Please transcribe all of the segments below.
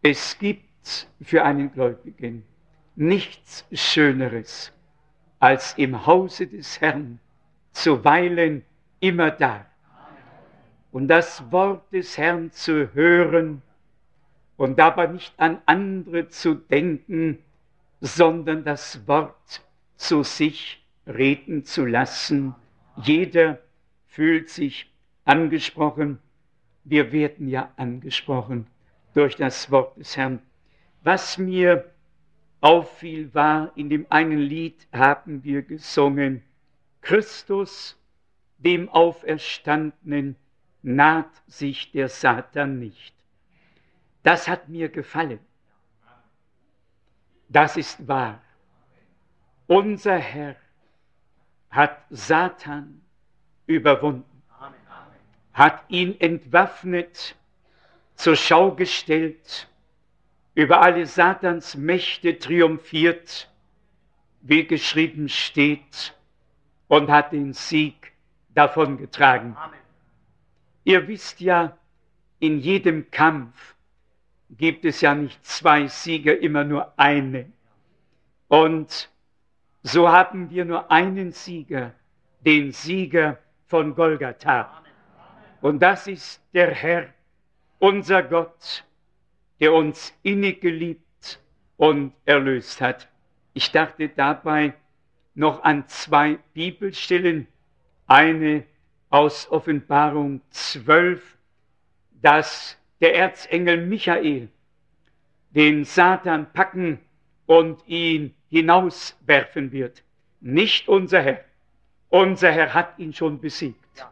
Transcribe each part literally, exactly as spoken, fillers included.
Es gibt für einen Gläubigen nichts Schöneres, als im Hause des Herrn zu weilen, immer da. Und das Wort des Herrn zu hören und dabei nicht an andere zu denken, sondern das Wort zu sich reden zu lassen. Jeder fühlt sich angesprochen. Wir werden ja angesprochen durch das Wort des Herrn. Was mir auffiel war, in dem einen Lied haben wir gesungen, Christus, dem Auferstandenen, naht sich der Satan nicht. Das hat mir gefallen. Das ist wahr. Unser Herr hat Satan überwunden, hat ihn entwaffnet, zur Schau gestellt, über alle Satans Mächte triumphiert, wie geschrieben steht, und hat den Sieg davongetragen. Amen. Ihr wisst ja, in jedem Kampf gibt es ja nicht zwei Sieger, immer nur eine. Und so haben wir nur einen Sieger, den Sieger von Golgatha. Und das ist der Herr, unser Gott, der uns innig geliebt und erlöst hat. Ich dachte dabei noch an zwei Bibelstellen, eine aus Offenbarung zwölf, dass der Erzengel Michael den Satan packen und ihn hinauswerfen wird. Nicht unser Herr. Unser Herr hat ihn schon besiegt.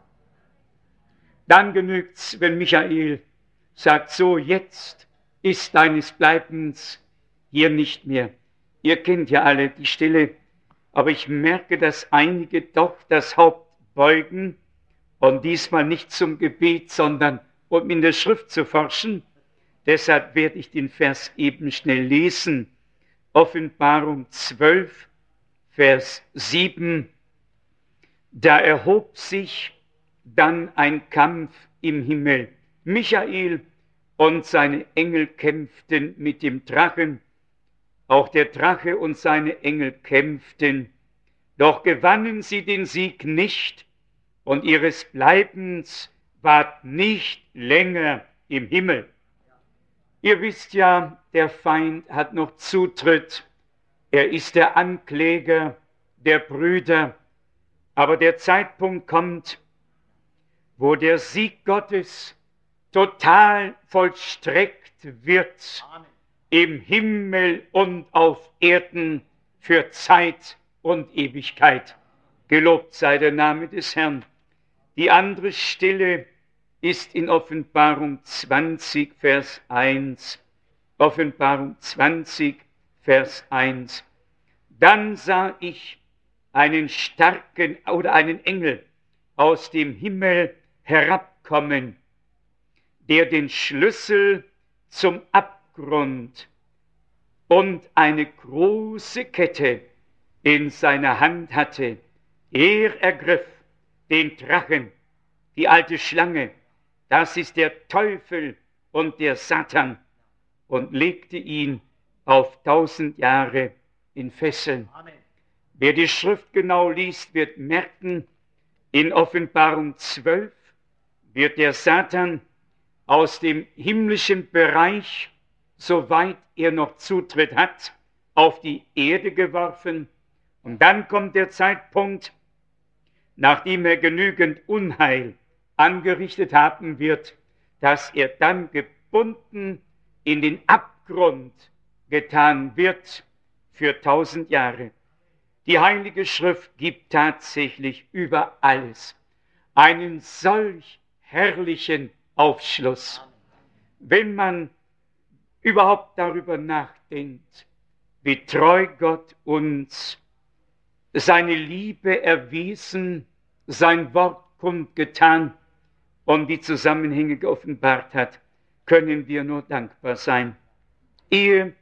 Dann genügt's, wenn Michael sagt, so jetzt ist deines Bleibens hier nicht mehr. Ihr kennt ja alle die Stelle, aber ich merke, dass einige doch das Haupt beugen und diesmal nicht zum Gebet, sondern um in der Schrift zu forschen. Deshalb werde ich den Vers eben schnell lesen. Offenbarung zwölf, Vers sieben. Da erhob sich dann ein Kampf im Himmel. Michael und seine Engel kämpften mit dem Drachen. Auch der Drache und seine Engel kämpften. Doch gewannen sie den Sieg nicht und ihres Bleibens ward nicht länger im Himmel. Ihr wisst ja, der Feind hat noch Zutritt. Er ist der Ankläger der Brüder. Aber der Zeitpunkt kommt, wo der Sieg Gottes total vollstreckt wird. Amen. Im Himmel und auf Erden für Zeit und Ewigkeit. Gelobt sei der Name des Herrn. Die andere Stelle ist in Offenbarung zwanzig, Vers eins. Offenbarung zwanzig, Vers eins. Dann sah ich einen starken oder einen Engel aus dem Himmel herabkommen, der den Schlüssel zum Abgrund und eine große Kette in seiner Hand hatte. Er ergriff den Drachen, die alte Schlange, das ist der Teufel und der Satan, und legte ihn auf tausend Jahre in Fesseln. Amen. Wer die Schrift genau liest, wird merken, in Offenbarung zwölf wird der Satan aus dem himmlischen Bereich, soweit er noch Zutritt hat, auf die Erde geworfen. Und dann kommt der Zeitpunkt, nachdem er genügend Unheil angerichtet haben wird, dass er dann gebunden in den Abgrund getan wird für tausend Jahre. Die Heilige Schrift gibt tatsächlich über alles einen solch herrlichen Aufschluss. Wenn man überhaupt darüber nachdenkt, wie treu Gott uns seine Liebe erwiesen, sein Wort kundgetan und die Zusammenhänge geoffenbart hat, können wir nur dankbar sein. Ehe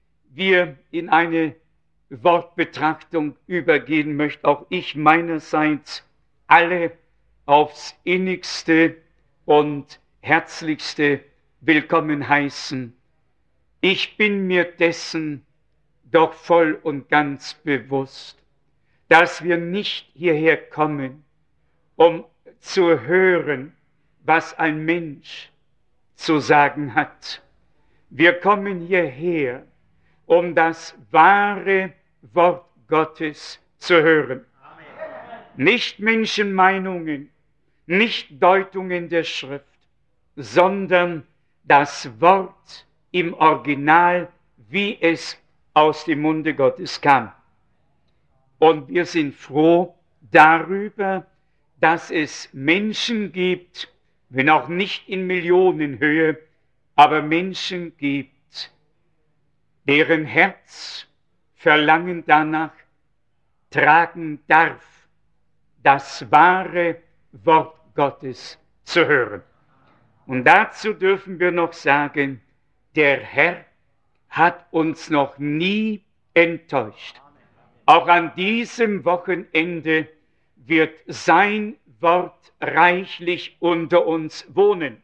wir in eine Wortbetrachtung übergehen, möchte auch ich meinerseits alle aufs innigste und herzlichste willkommen heißen. Ich bin mir dessen doch voll und ganz bewusst, dass wir nicht hierher kommen, um zu hören, was ein Mensch zu sagen hat. Wir kommen hierher, um das wahre Wort Gottes zu hören. Amen. Nicht Menschenmeinungen, nicht Deutungen der Schrift, sondern das Wort im Original, wie es aus dem Munde Gottes kam. Und wir sind froh darüber, dass es Menschen gibt, wenn auch nicht in Millionenhöhe, aber Menschen gibt, deren Herz Verlangen danach tragen darf, das wahre Wort Gottes zu hören. Und dazu dürfen wir noch sagen, der Herr hat uns noch nie enttäuscht. Auch an diesem Wochenende wird sein Wort reichlich unter uns wohnen.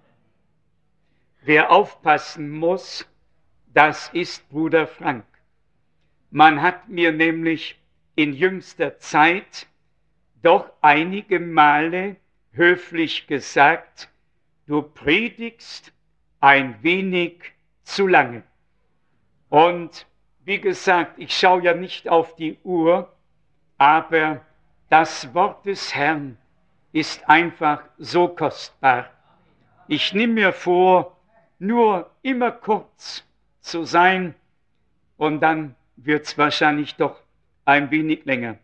Wer aufpassen muss, das ist Bruder Frank. Man hat mir nämlich in jüngster Zeit doch einige Male höflich gesagt, du predigst ein wenig zu lange. Und wie gesagt, ich schaue ja nicht auf die Uhr, aber das Wort des Herrn ist einfach so kostbar. Ich nehme mir vor, nur immer kurz zu sein und dann wird es wahrscheinlich doch ein wenig länger.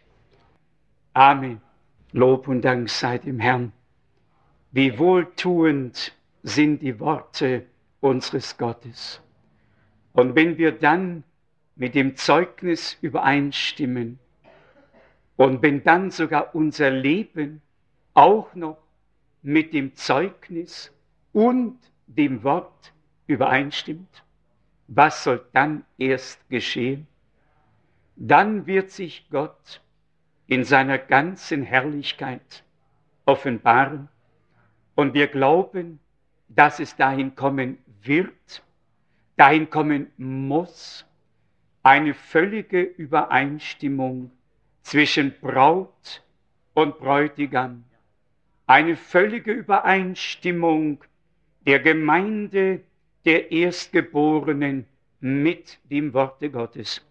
Amen. Lob und Dank sei dem Herrn. Wie wohltuend sind die Worte unseres Gottes. Und wenn wir dann mit dem Zeugnis übereinstimmen und wenn dann sogar unser Leben auch noch mit dem Zeugnis und dem Wort übereinstimmt, was soll dann erst geschehen? Dann wird sich Gott in seiner ganzen Herrlichkeit offenbaren und wir glauben, dass es dahin kommen wird, dahin kommen muss, eine völlige Übereinstimmung zwischen Braut und Bräutigam, eine völlige Übereinstimmung der Gemeinde der Erstgeborenen mit dem Worte Gottes.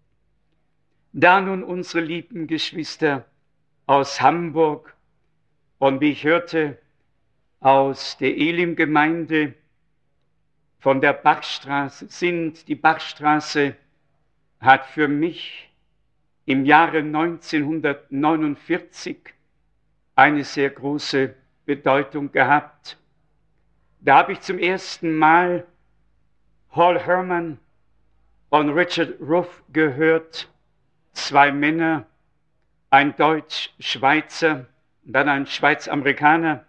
Da nun unsere lieben Geschwister aus Hamburg und wie ich hörte, aus der Elim-Gemeinde von der Bachstraße sind. Die Bachstraße hat für mich im Jahre neunzehnhundertneunundvierzig eine sehr große Bedeutung gehabt. Da habe ich zum ersten Mal Hall Herman und Richard Ruff gehört, zwei Männer, ein Deutsch-Schweizer und dann ein Schweiz-Amerikaner.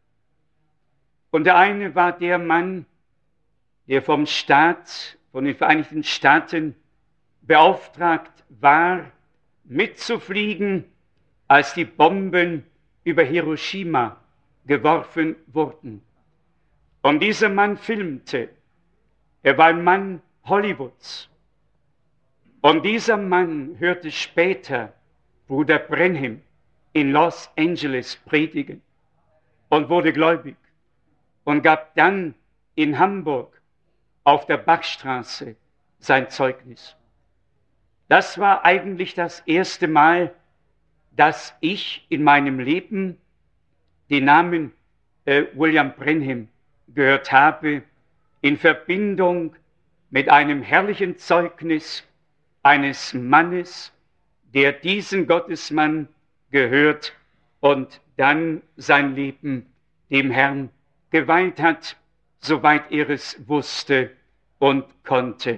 Und der eine war der Mann, der vom Staat, von den Vereinigten Staaten beauftragt war, mitzufliegen, als die Bomben über Hiroshima geworfen wurden. Und dieser Mann filmte. Er war ein Mann Hollywoods. Und dieser Mann hörte später Bruder Branham in Los Angeles predigen und wurde gläubig und gab dann in Hamburg auf der Bachstraße sein Zeugnis. Das war eigentlich das erste Mal, dass ich in meinem Leben den Namen äh, William Branham gehört habe, in Verbindung mit einem herrlichen Zeugnis eines Mannes, der diesen Gottesmann gehört und dann sein Leben dem Herrn geweiht hat, soweit er es wusste und konnte.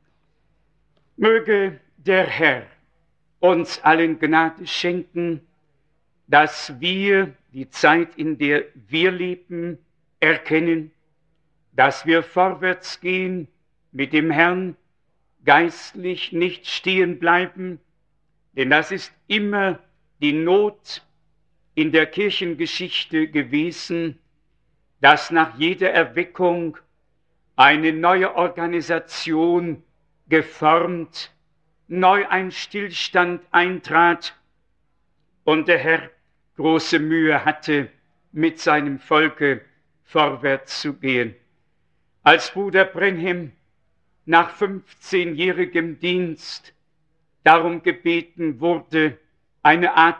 Möge der Herr uns allen Gnade schenken, dass wir die Zeit, in der wir leben, erkennen, dass wir vorwärts gehen mit dem Herrn, geistlich nicht stehen bleiben, denn das ist immer die Not in der Kirchengeschichte gewesen, dass nach jeder Erweckung eine neue Organisation geformt, neu ein Stillstand eintrat und der Herr große Mühe hatte, mit seinem Volke vorwärts zu gehen. Als Bruder Branham nach fünfzehnjährigem Dienst darum gebeten wurde, eine Art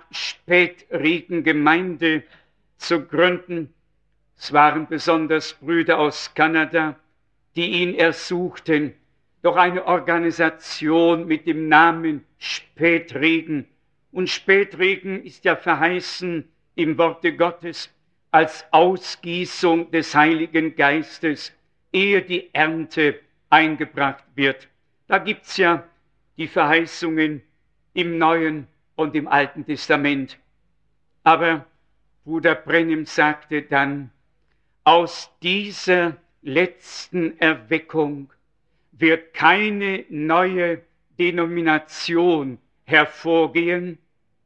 Spätregengemeinde zu gründen. Es waren besonders Brüder aus Kanada, die ihn ersuchten, doch eine Organisation mit dem Namen Spätregen. Und Spätregen ist ja verheißen im Worte Gottes als Ausgießung des Heiligen Geistes, ehe die Ernte eingebracht wird. Da gibt es ja die Verheißungen im Neuen und im Alten Testament. Aber Bruder Branham sagte dann, aus dieser letzten Erweckung wird keine neue Denomination hervorgehen.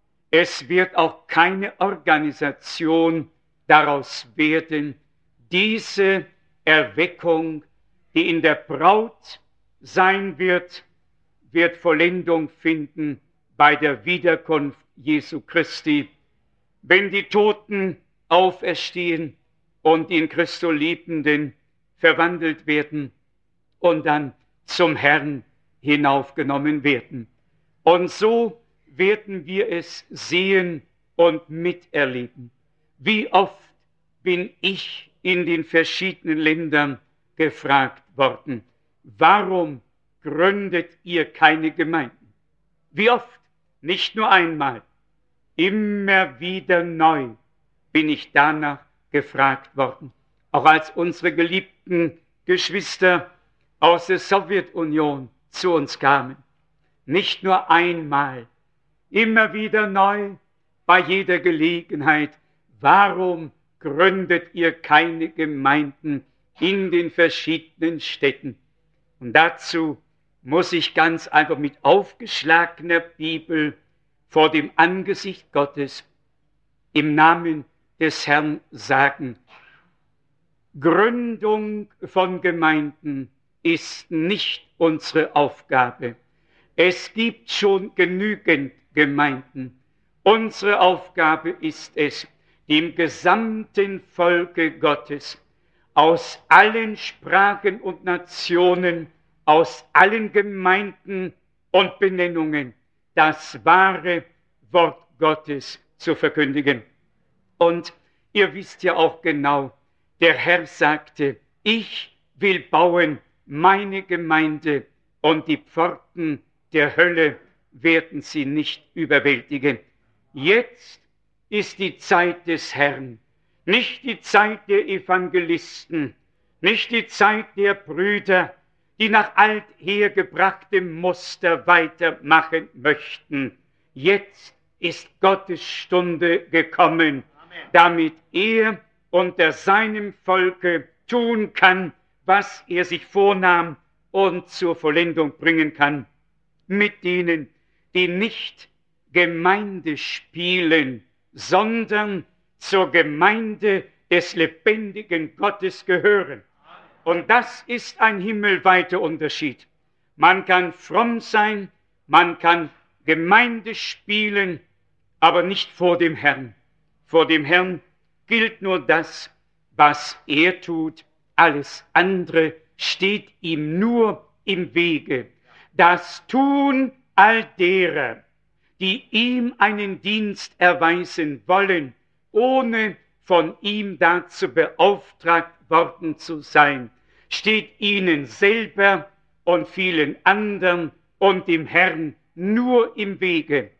Es wird auch keine Organisation daraus werden. Diese Erweckung, die in der Braut sein wird, wird Vollendung finden bei der Wiederkunft Jesu Christi, wenn die Toten auferstehen und in Christo Liebenden verwandelt werden und dann zum Herrn hinaufgenommen werden. Und so werden wir es sehen und miterleben. Wie oft bin ich in den verschiedenen Ländern gefragt worden, warum gründet ihr keine Gemeinden? Wie oft, nicht nur einmal, immer wieder neu bin ich danach gefragt worden. Auch als unsere geliebten Geschwister aus der Sowjetunion zu uns kamen. Nicht nur einmal, immer wieder neu, bei jeder Gelegenheit. Warum gründet ihr keine Gemeinden in den verschiedenen Städten? Und dazu muss ich ganz einfach mit aufgeschlagener Bibel vor dem Angesicht Gottes im Namen des Herrn sagen: Gründung von Gemeinden ist nicht unsere Aufgabe. Es gibt schon genügend Gemeinden. Unsere Aufgabe ist es, dem gesamten Volke Gottes aus allen Sprachen und Nationen, aus allen Gemeinden und Benennungen das wahre Wort Gottes zu verkündigen. Und ihr wisst ja auch genau, der Herr sagte, ich will bauen meine Gemeinde und die Pforten der Hölle werden sie nicht überwältigen. Jetzt ist die Zeit des Herrn, nicht die Zeit der Evangelisten, nicht die Zeit der Brüder, die nach althergebrachtem Muster weitermachen möchten. Jetzt ist Gottes Stunde gekommen, Amen, damit er unter seinem Volke tun kann, was er sich vornahm und zur Vollendung bringen kann. Mit denen, die nicht Gemeinde spielen, sondern zur Gemeinde des lebendigen Gottes gehören. Und das ist ein himmelweiter Unterschied. Man kann fromm sein, man kann Gemeinde spielen, aber nicht vor dem Herrn. Vor dem Herrn gilt nur das, was er tut. Alles andere steht ihm nur im Wege. Das Tun all derer, die ihm einen Dienst erweisen wollen, ohne von ihm dazu beauftragt worden zu sein, steht ihnen selber und vielen anderen und dem Herrn nur im Wege.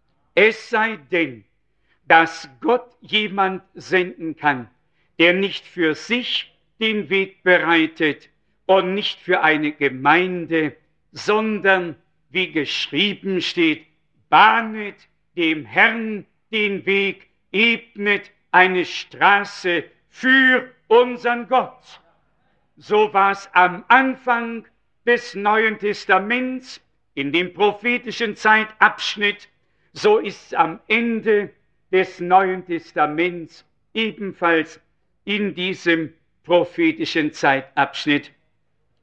Es sei denn, dass Gott jemand senden kann, der nicht für sich den Weg bereitet und nicht für eine Gemeinde, sondern, wie geschrieben steht, bahnet dem Herrn den Weg, ebnet eine Straße für unseren Gott. So war es am Anfang des Neuen Testaments, in dem prophetischen Zeitabschnitt, so ist es am Ende des Neuen Testaments ebenfalls in diesem prophetischen Zeitabschnitt.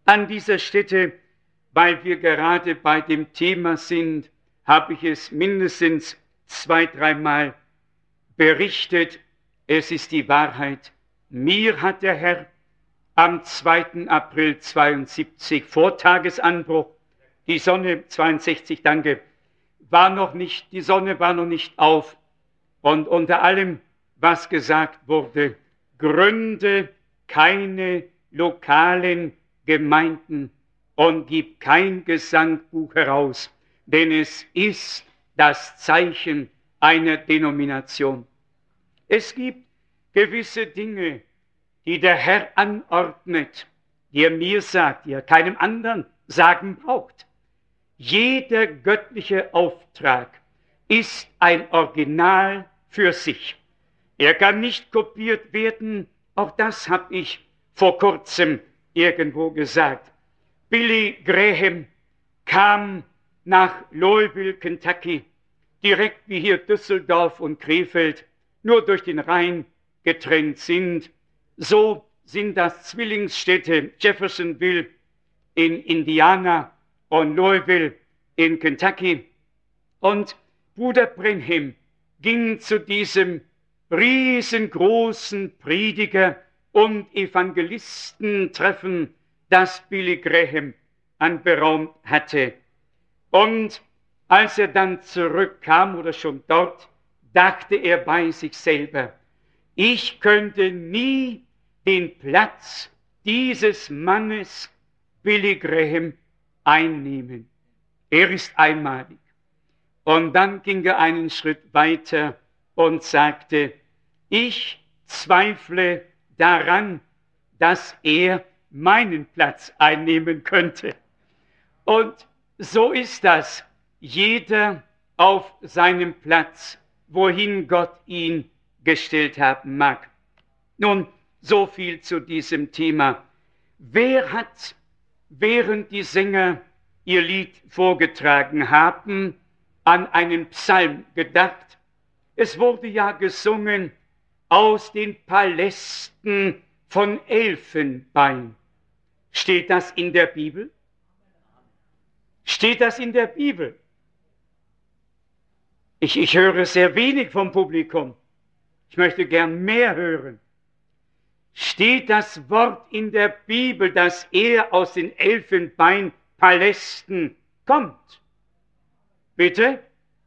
An dieser Stätte, weil wir gerade bei dem Thema sind, habe ich es mindestens zwei, dreimal berichtet. Es ist die Wahrheit. Mir hat der Herr am zweiten April zweiundsiebzig vor Tagesanbruch, die Sonne zweiundsechzig, danke, war noch nicht, die Sonne war noch nicht auf. Und unter allem, was gesagt wurde, gründe keine lokalen Gemeinden und gib kein Gesangbuch heraus, denn es ist das Zeichen einer Denomination. Es gibt gewisse Dinge, die der Herr anordnet, die er mir sagt, die er keinem anderen sagen braucht. Jeder göttliche Auftrag ist ein Original für sich. Er kann nicht kopiert werden, auch das habe ich vor kurzem irgendwo gesagt. Billy Graham kam nach Louisville, Kentucky, direkt wie hier Düsseldorf und Krefeld, nur durch den Rhein getrennt sind. So sind das Zwillingsstädte Jeffersonville in Indiana und Louisville in Kentucky. Und Bruder Branham ging zu diesem riesengroßen Prediger- und Evangelistentreffen, das Billy Graham anberaumt hatte. Und als er dann zurückkam oder schon dort, dachte er bei sich selber, ich könnte nie den Platz dieses Mannes Billy Graham einnehmen. Er ist einmalig. Und dann ging er einen Schritt weiter und sagte, ich zweifle daran, dass er meinen Platz einnehmen könnte. Und so ist das. Jeder auf seinem Platz, wohin Gott ihn gestellt haben mag. Nun, so viel zu diesem Thema. Wer hat, während die Sänger ihr Lied vorgetragen haben, an einen Psalm gedacht? Es wurde ja gesungen aus den Palästen von Elfenbein. Steht das in der Bibel? Steht das in der Bibel? Ich, ich höre sehr wenig vom Publikum. Ich möchte gern mehr hören. Steht das Wort in der Bibel, dass er aus den Elfenbeinpalästen kommt? Bitte?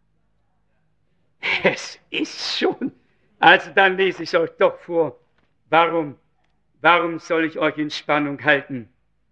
Es ist schon. Also dann lese ich euch doch vor. Warum, warum soll ich euch in Spannung halten?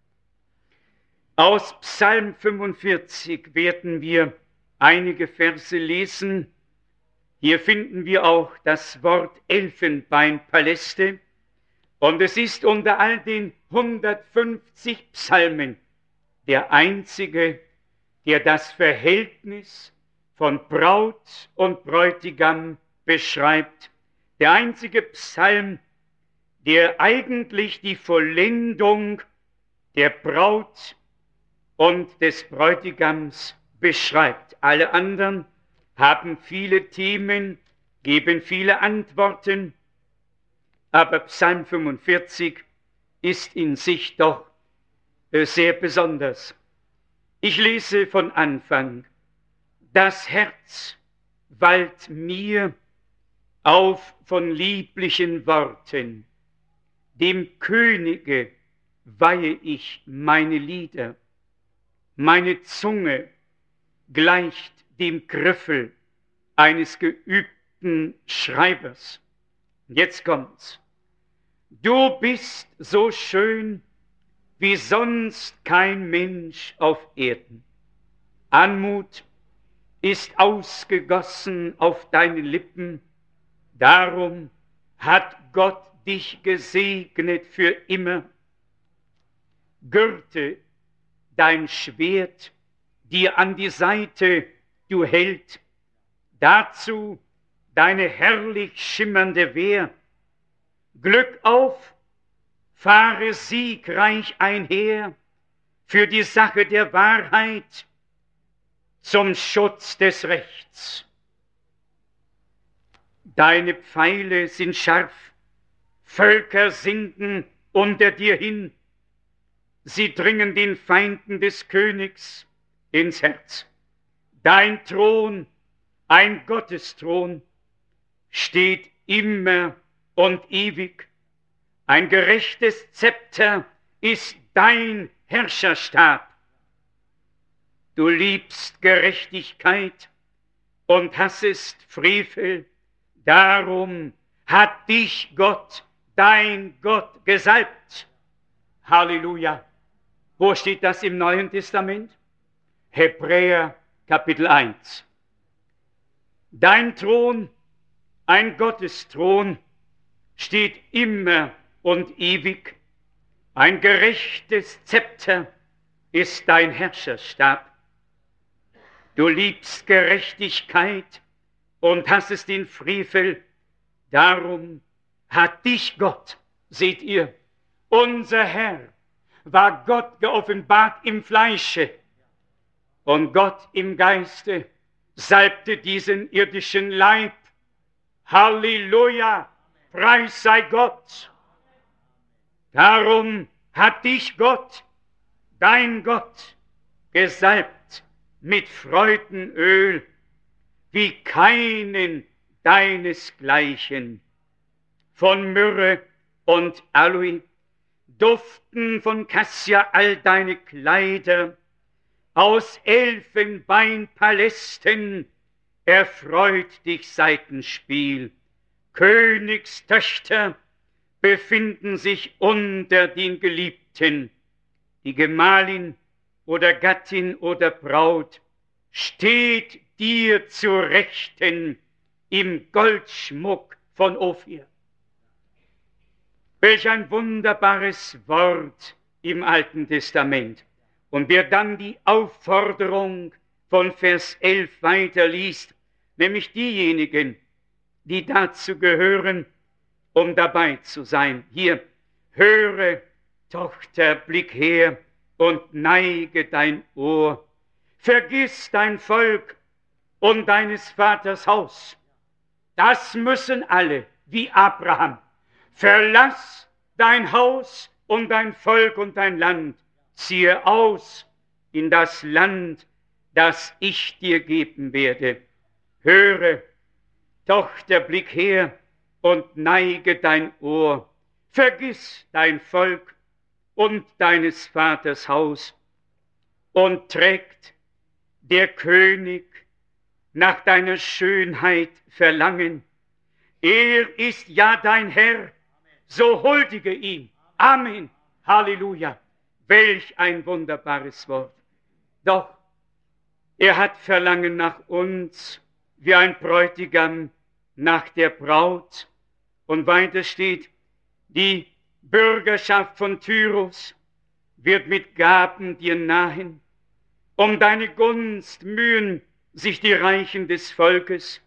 Aus Psalm fünfundvierzig werden wir einige Verse lesen. Hier finden wir auch das Wort Elfenbeinpaläste. Und es ist unter all den hundertfünfzig Psalmen der einzige, der das Verhältnis von Braut und Bräutigam beschreibt. Der einzige Psalm, der eigentlich die Vollendung der Braut und des Bräutigams beschreibt. Alle anderen haben viele Themen, geben viele Antworten, aber Psalm fünfundvierzig ist in sich doch sehr besonders. Ich lese von Anfang. Das Herz wallt mir auf von lieblichen Worten. Dem Könige weihe ich meine Lieder. Meine Zunge gleicht dem Griffel eines geübten Schreibers. Jetzt kommt's. Du bist so schön wie sonst kein Mensch auf Erden. Anmut ist ausgegossen auf deine Lippen, darum hat Gott dich gesegnet für immer. Gürte dein Schwert dir an die Seite, du Held, dazu deine herrlich schimmernde Wehr. Glück auf, fahre siegreich einher für die Sache der Wahrheit zum Schutz des Rechts. Deine Pfeile sind scharf, Völker sinken unter dir hin. sie dringen den Feinden des Königs ins Herz. Dein Thron, ein Gottesthron, steht immer und ewig. Ein gerechtes Zepter ist dein Herrscherstab. Du liebst Gerechtigkeit und hassest Frevel. Darum hat dich Gott, dein Gott, gesalbt. Halleluja. Wo steht das im Neuen Testament? Hebräer Kapitel eins. Dein Thron, ein Gottesthron, steht immer und ewig. Ein gerechtes Zepter ist dein Herrscherstab. Du liebst Gerechtigkeit und hassest den Frevel. Darum hat dich Gott, seht ihr, unser Herr, war Gott geoffenbart im Fleische und Gott im Geiste salbte diesen irdischen Leib. Halleluja, Preis sei Gott. Darum hat dich Gott, dein Gott, gesalbt mit Freudenöl, wie keinen deinesgleichen. Von Myrrhe und Aloe duften von Kassia all deine Kleider, aus Elfenbeinpalästen erfreut dich Saitenspiel. Königstöchter befinden sich unter den Geliebten. Die Gemahlin oder Gattin oder Braut steht dir zu Rechten im Goldschmuck von Ophir. Welch ein wunderbares Wort im Alten Testament. Und wer dann die Aufforderung von Vers elf weiterliest, nämlich diejenigen, die dazu gehören, um dabei zu sein. Hier, höre, Tochter, blick her und neige dein Ohr. Vergiss dein Volk und deines Vaters Haus. Das müssen alle, wie Abraham. Verlass dein Haus und dein Volk und dein Land. Ziehe aus in das Land, das ich dir geben werde. Höre, Tochter, blick her und neige dein Ohr. Vergiss dein Volk und deines Vaters Haus. Und trägt der König nach deiner Schönheit Verlangen. Er ist ja dein Herr, so huldige ihm. Amen. Halleluja. Welch ein wunderbares Wort. Doch, er hat Verlangen nach uns, wie ein Bräutigam nach der Braut. Und weiter steht, die Bürgerschaft von Tyrus wird mit Gaben dir nahen. Um deine Gunst mühen sich die Reichen des Volkes.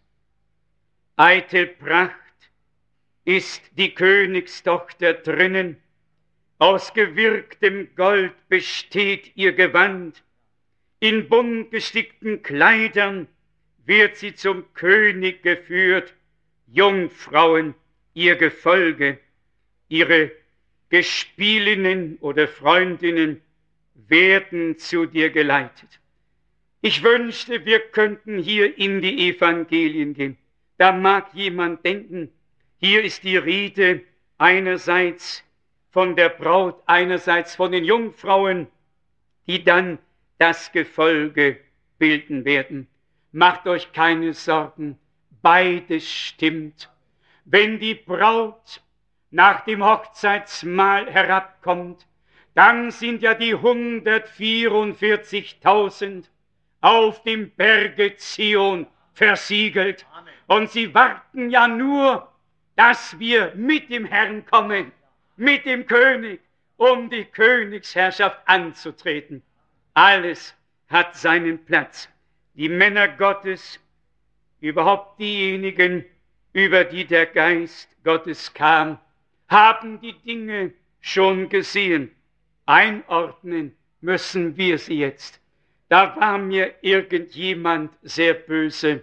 Eitel Pracht ist die Königstochter drinnen. Aus gewirktem Gold besteht ihr Gewand. In bunt gestickten Kleidern wird sie zum König geführt. Jungfrauen, ihr Gefolge, ihre Gespielinnen oder Freundinnen werden zu dir geleitet. Ich wünschte, wir könnten hier in die Evangelien gehen. Da mag jemand denken, hier ist die Rede einerseits von der Braut, einerseits von den Jungfrauen, die dann das Gefolge bilden werden. Macht euch keine Sorgen, beides stimmt. Wenn die Braut nach dem Hochzeitsmahl herabkommt, dann sind ja die hundertvierundvierzigtausend auf dem Berge Zion versiegelt. Amen. Und sie warten ja nur, dass wir mit dem Herrn kommen, mit dem König, um die Königsherrschaft anzutreten. Alles hat seinen Platz. Die Männer Gottes, überhaupt diejenigen, über die der Geist Gottes kam, haben die Dinge schon gesehen. Einordnen müssen wir sie jetzt. Da war mir irgendjemand sehr böse.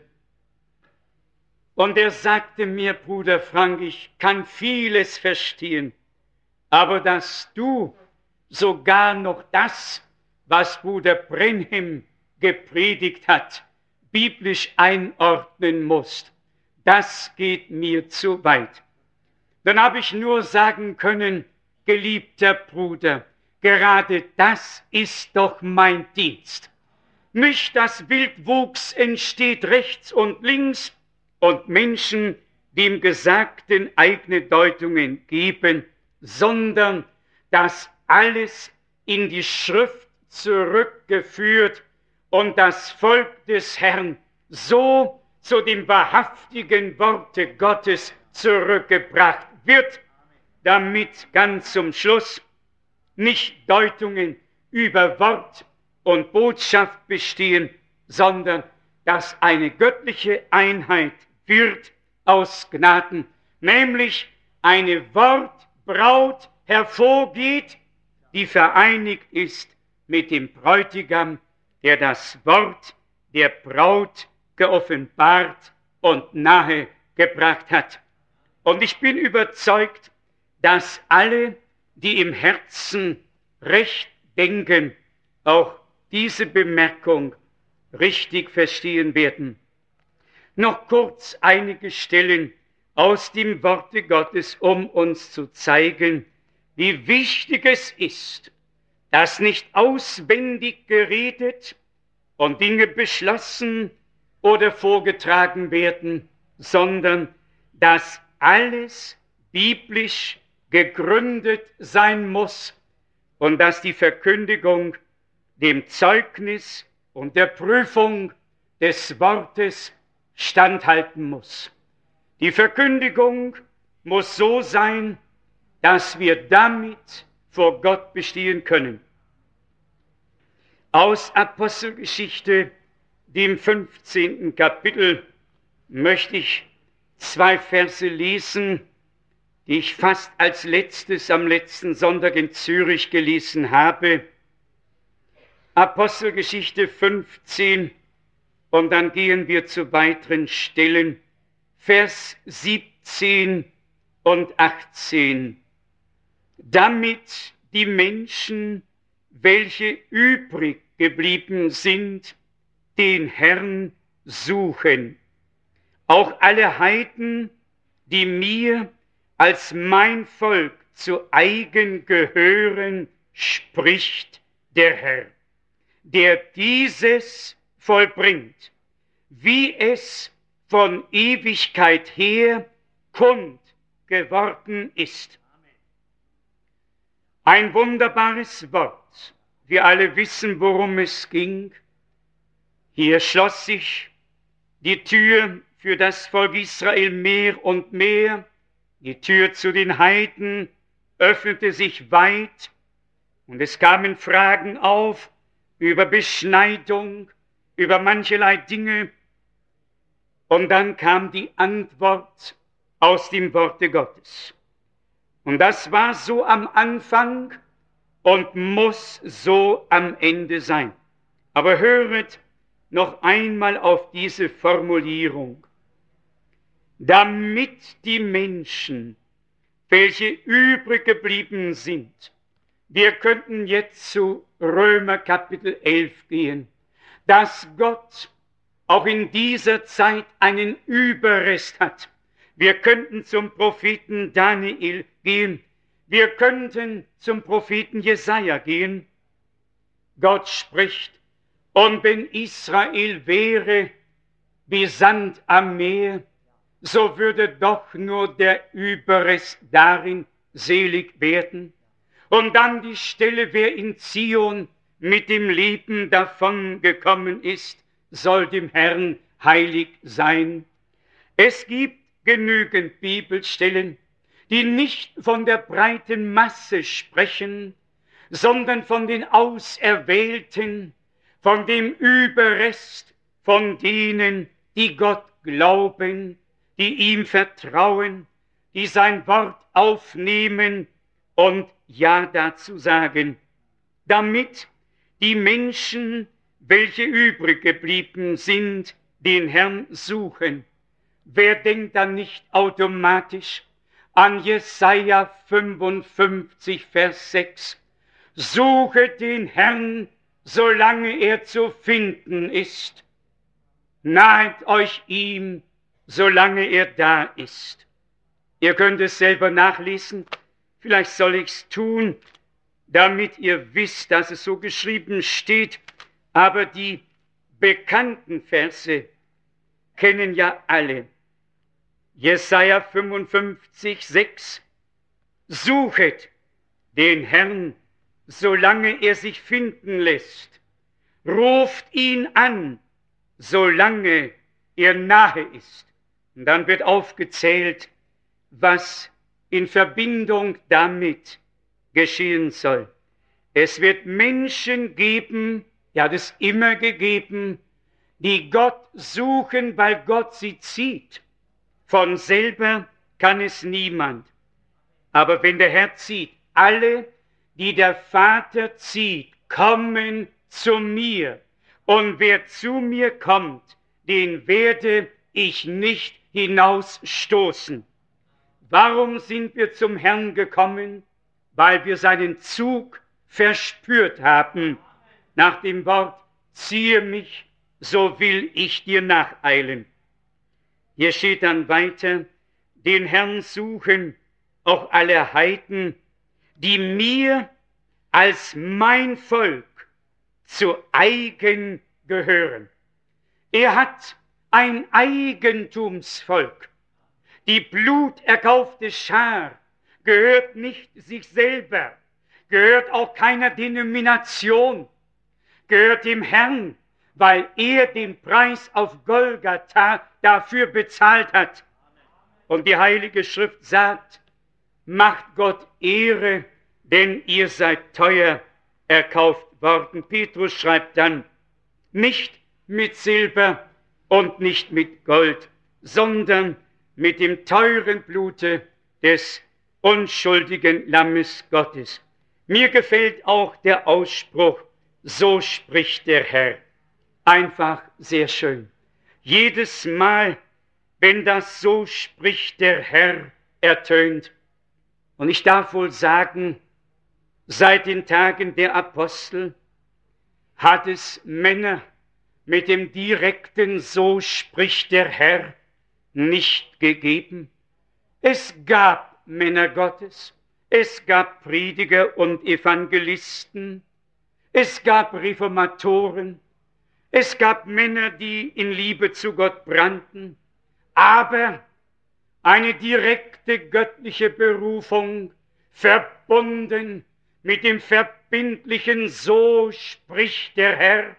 Und er sagte mir, Bruder Frank, ich kann vieles verstehen, aber dass du sogar noch das, was Bruder Brenhem gepredigt hat, biblisch einordnen musst. Das geht mir zu weit. Dann habe ich nur sagen können, geliebter Bruder, gerade das ist doch mein Dienst. Nicht das Wildwuchs entsteht rechts und links und Menschen, die im Gesagten eigene Deutungen geben, sondern dass alles in die Schrift zurückgeführt und das Volk des Herrn so zu dem wahrhaftigen Worte Gottes zurückgebracht wird, damit ganz zum Schluss nicht Deutungen über Wort und Botschaft bestehen, sondern dass eine göttliche Einheit wird aus Gnaden, nämlich eine Wortbraut hervorgeht, die vereinigt ist mit dem Bräutigam, der das Wort der Braut geoffenbart und nahe gebracht hat. Und ich bin überzeugt, dass alle, die im Herzen recht denken, auch diese Bemerkung richtig verstehen werden. Noch kurz einige Stellen aus dem Worte Gottes, um uns zu zeigen, wie wichtig es ist, dass nicht auswendig geredet und Dinge beschlossen oder vorgetragen werden, sondern dass alles biblisch gegründet sein muss und dass die Verkündigung dem Zeugnis und der Prüfung des Wortes standhalten muss. Die Verkündigung muss so sein, dass wir damit vor Gott bestehen können. Aus Apostelgeschichte, dem fünfzehnten Kapitel, möchte ich zwei Verse lesen, die ich fast als letztes am letzten Sonntag in Zürich gelesen habe. Apostelgeschichte fünfzehn, und dann gehen wir zu weiteren Stellen, Vers siebzehn und achtzehn. Damit die Menschen, welche übrig geblieben sind, den Herrn suchen. Auch alle Heiden, die mir als mein Volk zu eigen gehören, spricht der Herr, der dieses vollbringt, wie es von Ewigkeit her kund geworden ist. Ein wunderbares Wort. Wir alle wissen, worum es ging. Hier schloss sich die Tür für das Volk Israel mehr und mehr. Die Tür zu den Heiden öffnete sich weit und es kamen Fragen auf über Beschneidung, über mancherlei Dinge. Und dann kam die Antwort aus dem Worte Gottes. Und das war so am Anfang und muss so am Ende sein. Aber höret noch einmal auf diese Formulierung. Damit die Menschen, welche übrig geblieben sind, wir könnten jetzt zu Römer Kapitel elf gehen, dass Gott auch in dieser Zeit einen Überrest hat. Wir könnten zum Propheten Daniel gehen. Wir könnten zum Propheten Jesaja gehen. Gott spricht, und wenn Israel wäre wie Sand am Meer, so würde doch nur der Überrest darin selig werden. Und dann die Stelle, wer in Zion mit dem Leben davon gekommen ist, soll dem Herrn heilig sein. Es gibt genügend Bibelstellen, die nicht von der breiten Masse sprechen, sondern von den Auserwählten, von dem Überrest, von denen, die Gott glauben, die ihm vertrauen, die sein Wort aufnehmen und Ja dazu sagen, damit die Menschen, welche übrig geblieben sind, den Herrn suchen. Wer denkt dann nicht automatisch an Jesaja fünfundfünfzig, Vers sechs? Suchet den Herrn, solange er zu finden ist. Nahet euch ihm, solange er da ist. Ihr könnt es selber nachlesen. Vielleicht soll ich es tun, damit ihr wisst, dass es so geschrieben steht. Aber die bekannten Verse kennen ja alle. Jesaja fünfundfünfzig, sechs. Suchet den Herrn, solange er sich finden lässt. Ruft ihn an, solange er nahe ist. Und dann wird aufgezählt, was in Verbindung damit geschehen soll. Es wird Menschen geben, ja, hat es immer gegeben, die Gott suchen, weil Gott sie zieht. Von selber kann es niemand. Aber wenn der Herr zieht, alle, die der Vater zieht, kommen zu mir. Und wer zu mir kommt, den werde ich nicht hinausstoßen. Warum sind wir zum Herrn gekommen? Weil wir seinen Zug verspürt haben. Nach dem Wort, ziehe mich, so will ich dir nacheilen. Hier steht dann weiter, den Herrn suchen auch alle Heiden, die mir als mein Volk zu eigen gehören. Er hat ein Eigentumsvolk. Die bluterkaufte Schar gehört nicht sich selber, gehört auch keiner Denomination, gehört dem Herrn, weil er den Preis auf Golgatha dafür bezahlt hat. Und die Heilige Schrift sagt, macht Gott Ehre, denn ihr seid teuer erkauft worden. Petrus schreibt dann, nicht mit Silber und nicht mit Gold, sondern mit dem teuren Blute des unschuldigen Lammes Gottes. Mir gefällt auch der Ausspruch, so spricht der Herr. Einfach sehr schön. Jedes Mal, wenn das so spricht der Herr ertönt, und ich darf wohl sagen, seit den Tagen der Apostel hat es Männer mit dem direkten so spricht der Herr nicht gegeben. Es gab Männer Gottes, es gab Prediger und Evangelisten, es gab Reformatoren, es gab Männer, die in Liebe zu Gott brannten, aber eine direkte göttliche Berufung, verbunden mit dem verbindlichen so spricht der Herr,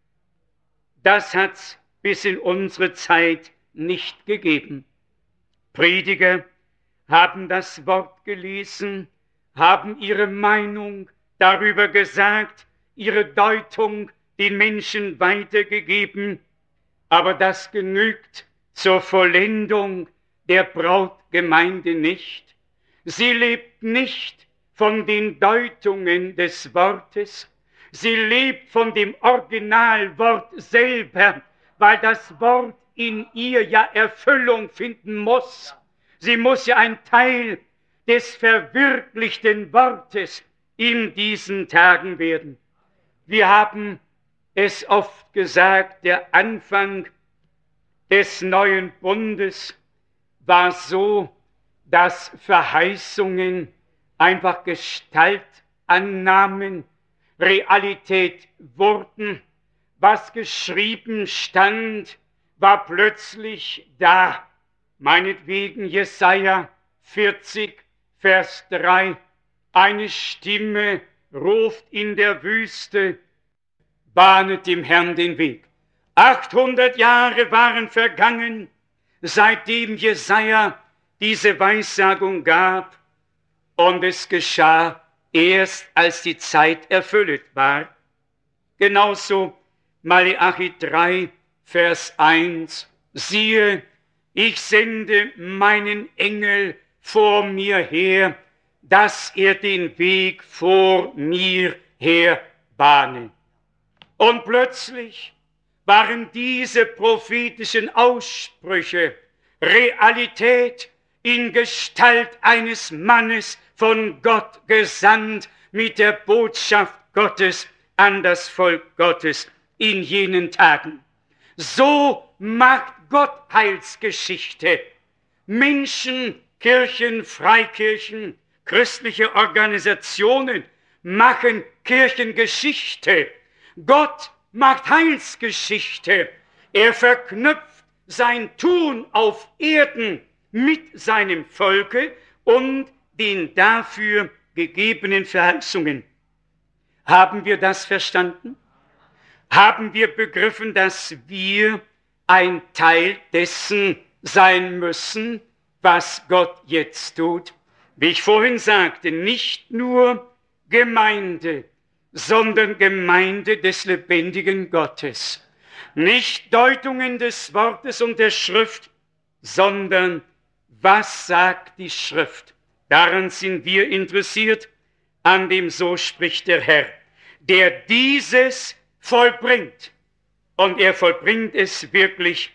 das hat's bis in unsere Zeit nicht gegeben. Prediger haben das Wort gelesen, haben ihre Meinung darüber gesagt, ihre Deutung den Menschen weitergegeben, aber das genügt zur Vollendung der Brautgemeinde nicht. Sie lebt nicht von den Deutungen des Wortes, sie lebt von dem Originalwort selber, weil das Wort in ihr ja Erfüllung finden muss. Sie muss ja ein Teil des verwirklichten Wortes in diesen Tagen werden. Wir haben es oft gesagt, der Anfang des neuen Bundes war so, dass Verheißungen einfach Gestalt annahmen, Realität wurden. Was geschrieben stand, war plötzlich da. Meinetwegen Jesaja vierzig, Vers drei. Eine Stimme ruft in der Wüste, bahnet dem Herrn den Weg. achthundert Jahre waren vergangen, seitdem Jesaja diese Weissagung gab, und es geschah erst, als die Zeit erfüllt war. Genauso Maleachi drei, Vers eins. Siehe, ich sende meinen Engel vor mir her, dass er den Weg vor mir her bahne. Und plötzlich waren diese prophetischen Aussprüche Realität in Gestalt eines Mannes von Gott gesandt mit der Botschaft Gottes an das Volk Gottes in jenen Tagen. So macht Gott Heilsgeschichte. Menschen, Kirchen, Freikirchen, christliche Organisationen machen Kirchengeschichte. Gott macht Heilsgeschichte. Er verknüpft sein Tun auf Erden mit seinem Volke und den dafür gegebenen Verheißungen. Haben wir das verstanden? Haben wir begriffen, dass wir ein Teil dessen sein müssen, was Gott jetzt tut? Wie ich vorhin sagte, nicht nur Gemeinde, sondern Gemeinde des lebendigen Gottes. Nicht Deutungen des Wortes und der Schrift, sondern was sagt die Schrift? Daran sind wir interessiert, an dem so spricht der Herr, der dieses vollbringt. Und er vollbringt es wirklich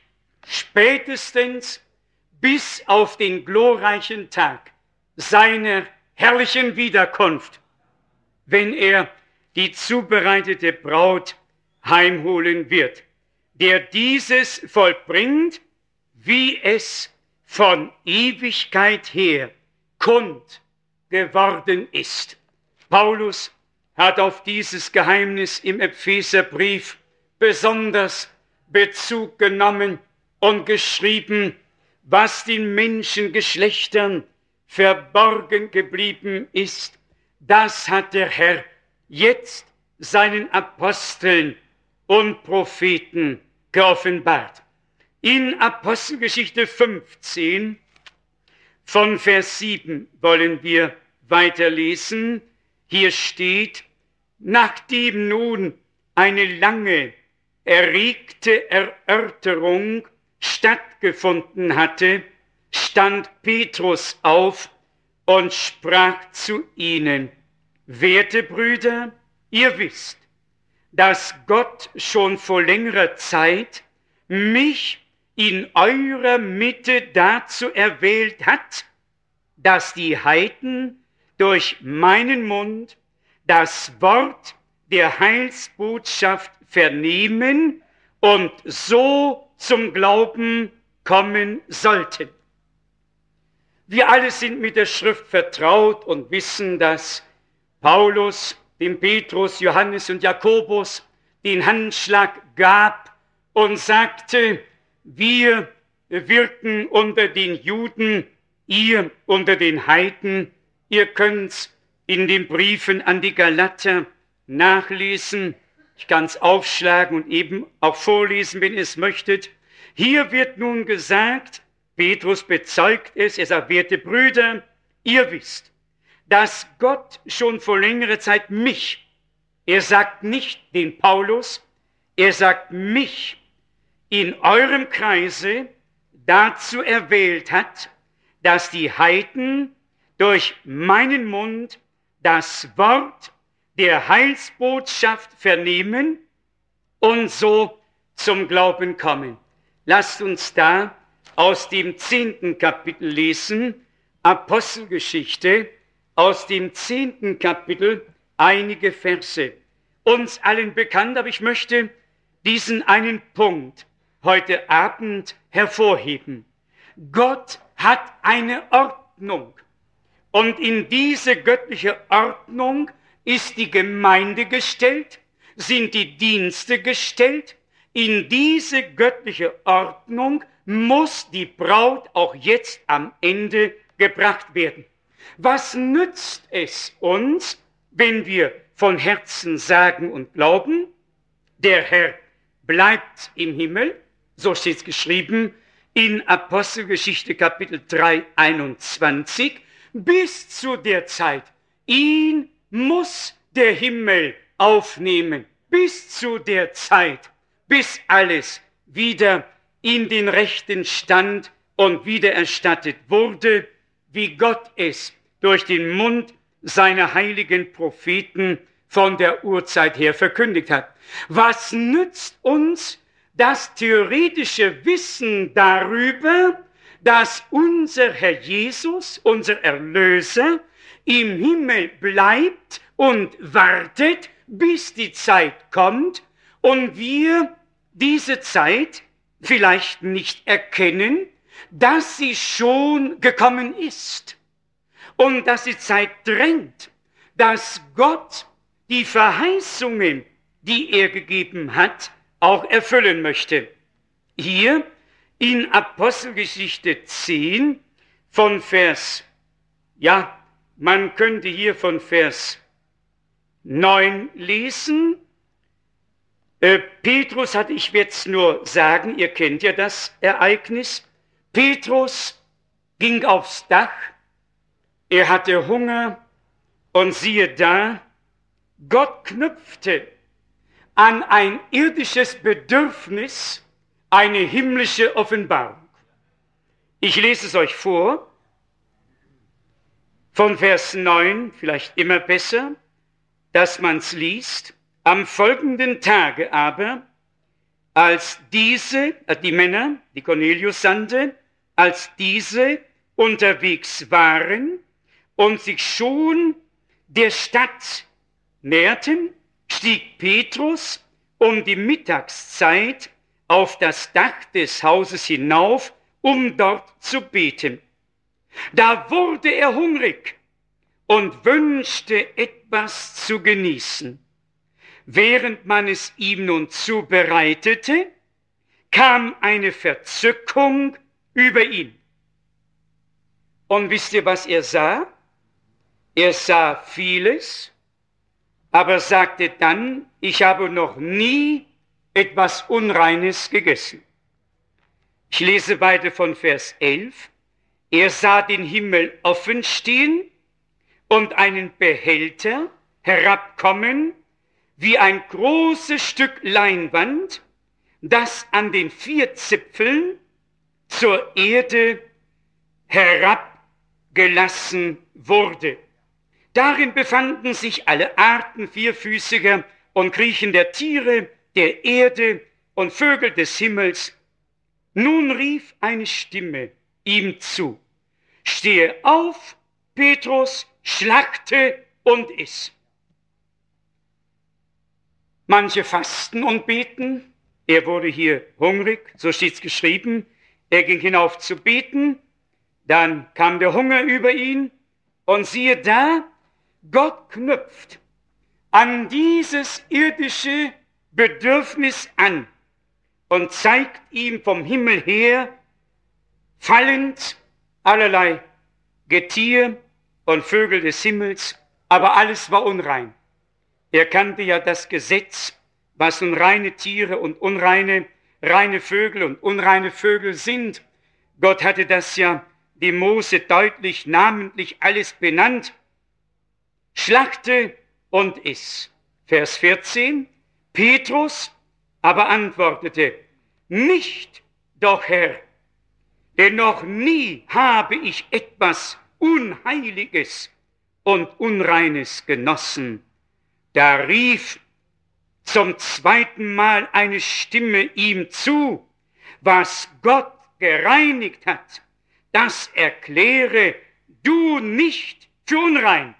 spätestens bis auf den glorreichen Tag seiner herrlichen Wiederkunft, wenn er die zubereitete Braut heimholen wird, der dieses vollbringt, wie es von Ewigkeit her kund geworden ist. Paulus hat auf dieses Geheimnis im Epheserbrief besonders Bezug genommen und geschrieben, was den Menschengeschlechtern verborgen geblieben ist, das hat der Herr jetzt seinen Aposteln und Propheten geoffenbart. In Apostelgeschichte fünfzehn, von Vers sieben wollen wir weiterlesen. Hier steht, nachdem nun eine lange, erregte Erörterung stattgefunden hatte, stand Petrus auf und sprach zu ihnen, werte Brüder, ihr wisst, dass Gott schon vor längerer Zeit mich in eurer Mitte dazu erwählt hat, dass die Heiden durch meinen Mund das Wort der Heilsbotschaft vernehmen und so zum Glauben kommen sollten. Wir alle sind mit der Schrift vertraut und wissen, dass Paulus dem Petrus, Johannes und Jakobus den Handschlag gab und sagte, wir wirken unter den Juden, ihr unter den Heiden. Ihr könnt's in den Briefen an die Galater nachlesen. Ich kann es aufschlagen und eben auch vorlesen, wenn ihr es möchtet. Hier wird nun gesagt, Petrus bezeugt es, er sagt, werte Brüder, ihr wisst, dass Gott schon vor längerer Zeit mich, er sagt nicht den Paulus, er sagt mich, in eurem Kreise dazu erwählt hat, dass die Heiden durch meinen Mund das Wort der Heilsbotschaft vernehmen und so zum Glauben kommen. Lasst uns da aus dem zehnten Kapitel lesen, Apostelgeschichte, aus dem zehnten Kapitel einige Verse. Uns allen bekannt, aber ich möchte diesen einen Punkt heute Abend hervorheben. Gott hat eine Ordnung. Und in diese göttliche Ordnung ist die Gemeinde gestellt, sind die Dienste gestellt. In diese göttliche Ordnung muss die Braut auch jetzt am Ende gebracht werden. Was nützt es uns, wenn wir von Herzen sagen und glauben, der Herr bleibt im Himmel, so steht es geschrieben in Apostelgeschichte Kapitel drei, einundzwanzig, bis zu der Zeit, ihn muss der Himmel aufnehmen, bis zu der Zeit, bis alles wieder in den rechten Stand und wiedererstattet wurde, wie Gott es durch den Mund seiner heiligen Propheten von der Urzeit her verkündigt hat. Was nützt uns das theoretische Wissen darüber, dass unser Herr Jesus, unser Erlöser, im Himmel bleibt und wartet, bis die Zeit kommt und wir diese Zeit vielleicht nicht erkennen, dass sie schon gekommen ist und dass die Zeit drängt, dass Gott die Verheißungen, die er gegeben hat, auch erfüllen möchte. Hier in Apostelgeschichte zehn von Vers, ja, man könnte hier von Vers neun lesen. Äh, Petrus hat, ich werde es nur sagen, ihr kennt ja das Ereignis. Petrus ging aufs Dach, er hatte Hunger und siehe da, Gott knüpfte an ein irdisches Bedürfnis eine himmlische Offenbarung. Ich lese es euch vor, von Vers neun, vielleicht immer besser, dass man es liest. Am folgenden Tage aber, als diese, die Männer, die Cornelius sandte, als diese unterwegs waren und sich schon der Stadt näherten, stieg Petrus um die Mittagszeit auf das Dach des Hauses hinauf, um dort zu beten. Da wurde er hungrig und wünschte etwas zu genießen. Während man es ihm nun zubereitete, kam eine Verzückung über ihn. Und wisst ihr, was er sah? Er sah vieles, aber sagte dann, ich habe noch nie etwas Unreines gegessen. Ich lese weiter von Vers elf. Er sah den Himmel offen stehen und einen Behälter herabkommen, wie ein großes Stück Leinwand, das an den vier Zipfeln zur Erde herabgelassen wurde. Darin befanden sich alle Arten vierfüßiger und kriechender Tiere, der Erde und Vögel des Himmels. Nun rief eine Stimme ihm zu: Stehe auf, Petrus, schlachte und iss. Manche fasten und beten. Er wurde hier hungrig, so steht es geschrieben. Er ging hinauf zu beten. Dann kam der Hunger über ihn. Und siehe da, Gott knüpft an dieses irdische Bedürfnis an und zeigt ihm vom Himmel her fallend allerlei Getier und Vögel des Himmels, aber alles war unrein. Er kannte ja das Gesetz, was nun reine Tiere und unreine, reine Vögel und unreine Vögel sind. Gott hatte das ja dem Mose deutlich, namentlich alles benannt. Schlachte und iss. Vers vierzehn. Petrus aber antwortete: Nicht, doch Herr, denn noch nie habe ich etwas Unheiliges und Unreines genossen. Da rief zum zweiten Mal eine Stimme ihm zu: Was Gott gereinigt hat, das erkläre du nicht für unrein.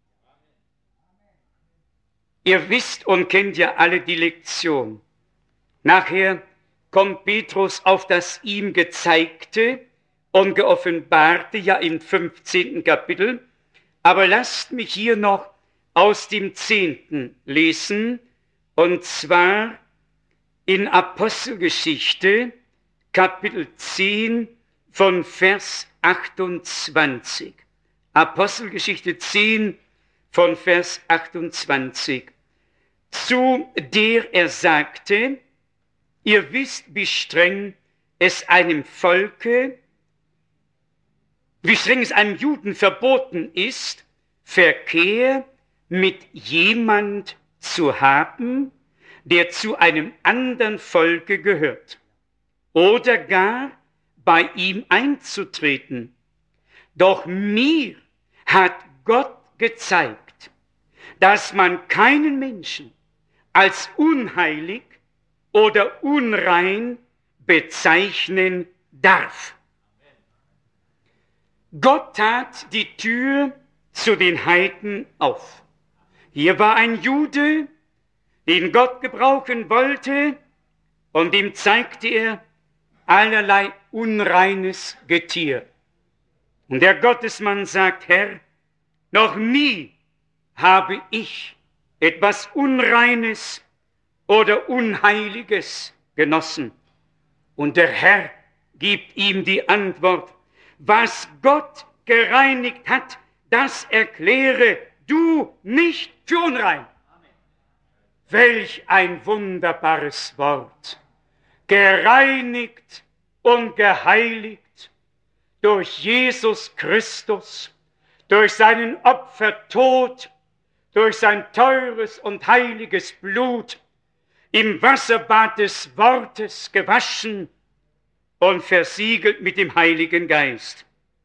Ihr wisst und kennt ja alle die Lektion. Nachher kommt Petrus auf das ihm Gezeigte und Geoffenbarte, ja im fünfzehnten Kapitel. Aber lasst mich hier noch aus dem zehnten lesen, und zwar in Apostelgeschichte, Kapitel zehn, von Vers achtundzwanzig. Apostelgeschichte zehn, von Vers achtundzwanzig. Zu der er sagte: Ihr wisst, wie streng es einem Volke, wie streng es einem Juden verboten ist, Verkehr mit jemand zu haben, der zu einem anderen Volke gehört, oder gar bei ihm einzutreten. Doch mir hat Gott gezeigt, dass man keinen Menschen als unheilig oder unrein bezeichnen darf. Gott tat die Tür zu den Heiden auf. Hier war ein Jude, den Gott gebrauchen wollte, und ihm zeigte er allerlei unreines Getier. Und der Gottesmann sagt, Herr, noch nie habe ich etwas Unreines oder Unheiliges genossen. Und der Herr gibt ihm die Antwort, was Gott gereinigt hat, das erkläre du nicht für unrein. Welch ein wunderbares Wort. Gereinigt und geheiligt durch Jesus Christus, durch seinen Opfertod, durch sein teures und heiliges Blut, im Wasserbad des Wortes gewaschen und versiegelt mit dem Heiligen Geist.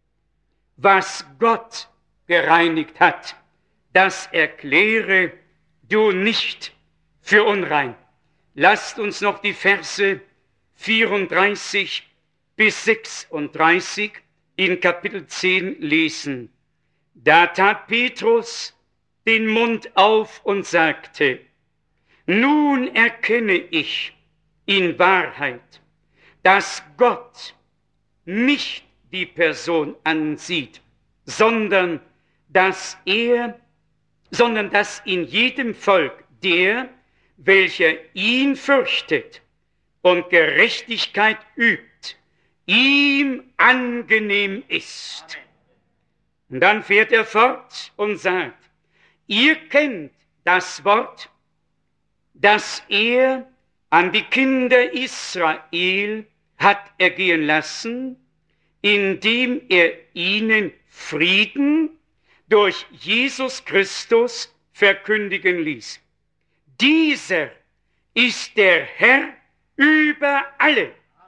Was Gott gereinigt hat, das erkläre du nicht für unrein. Lasst uns noch die Verse vierunddreißig bis sechsunddreißig in Kapitel zehn lesen. Da tat Petrus den Mund auf und sagte, nun erkenne ich in Wahrheit, dass Gott nicht die Person ansieht, sondern dass er, sondern dass in jedem Volk der, welcher ihn fürchtet und Gerechtigkeit übt, ihm angenehm ist. Und dann fährt er fort und sagt, ihr kennt das Wort, das er an die Kinder Israel hat ergehen lassen, indem er ihnen Frieden durch Jesus Christus verkündigen ließ. Dieser ist der Herr über alle.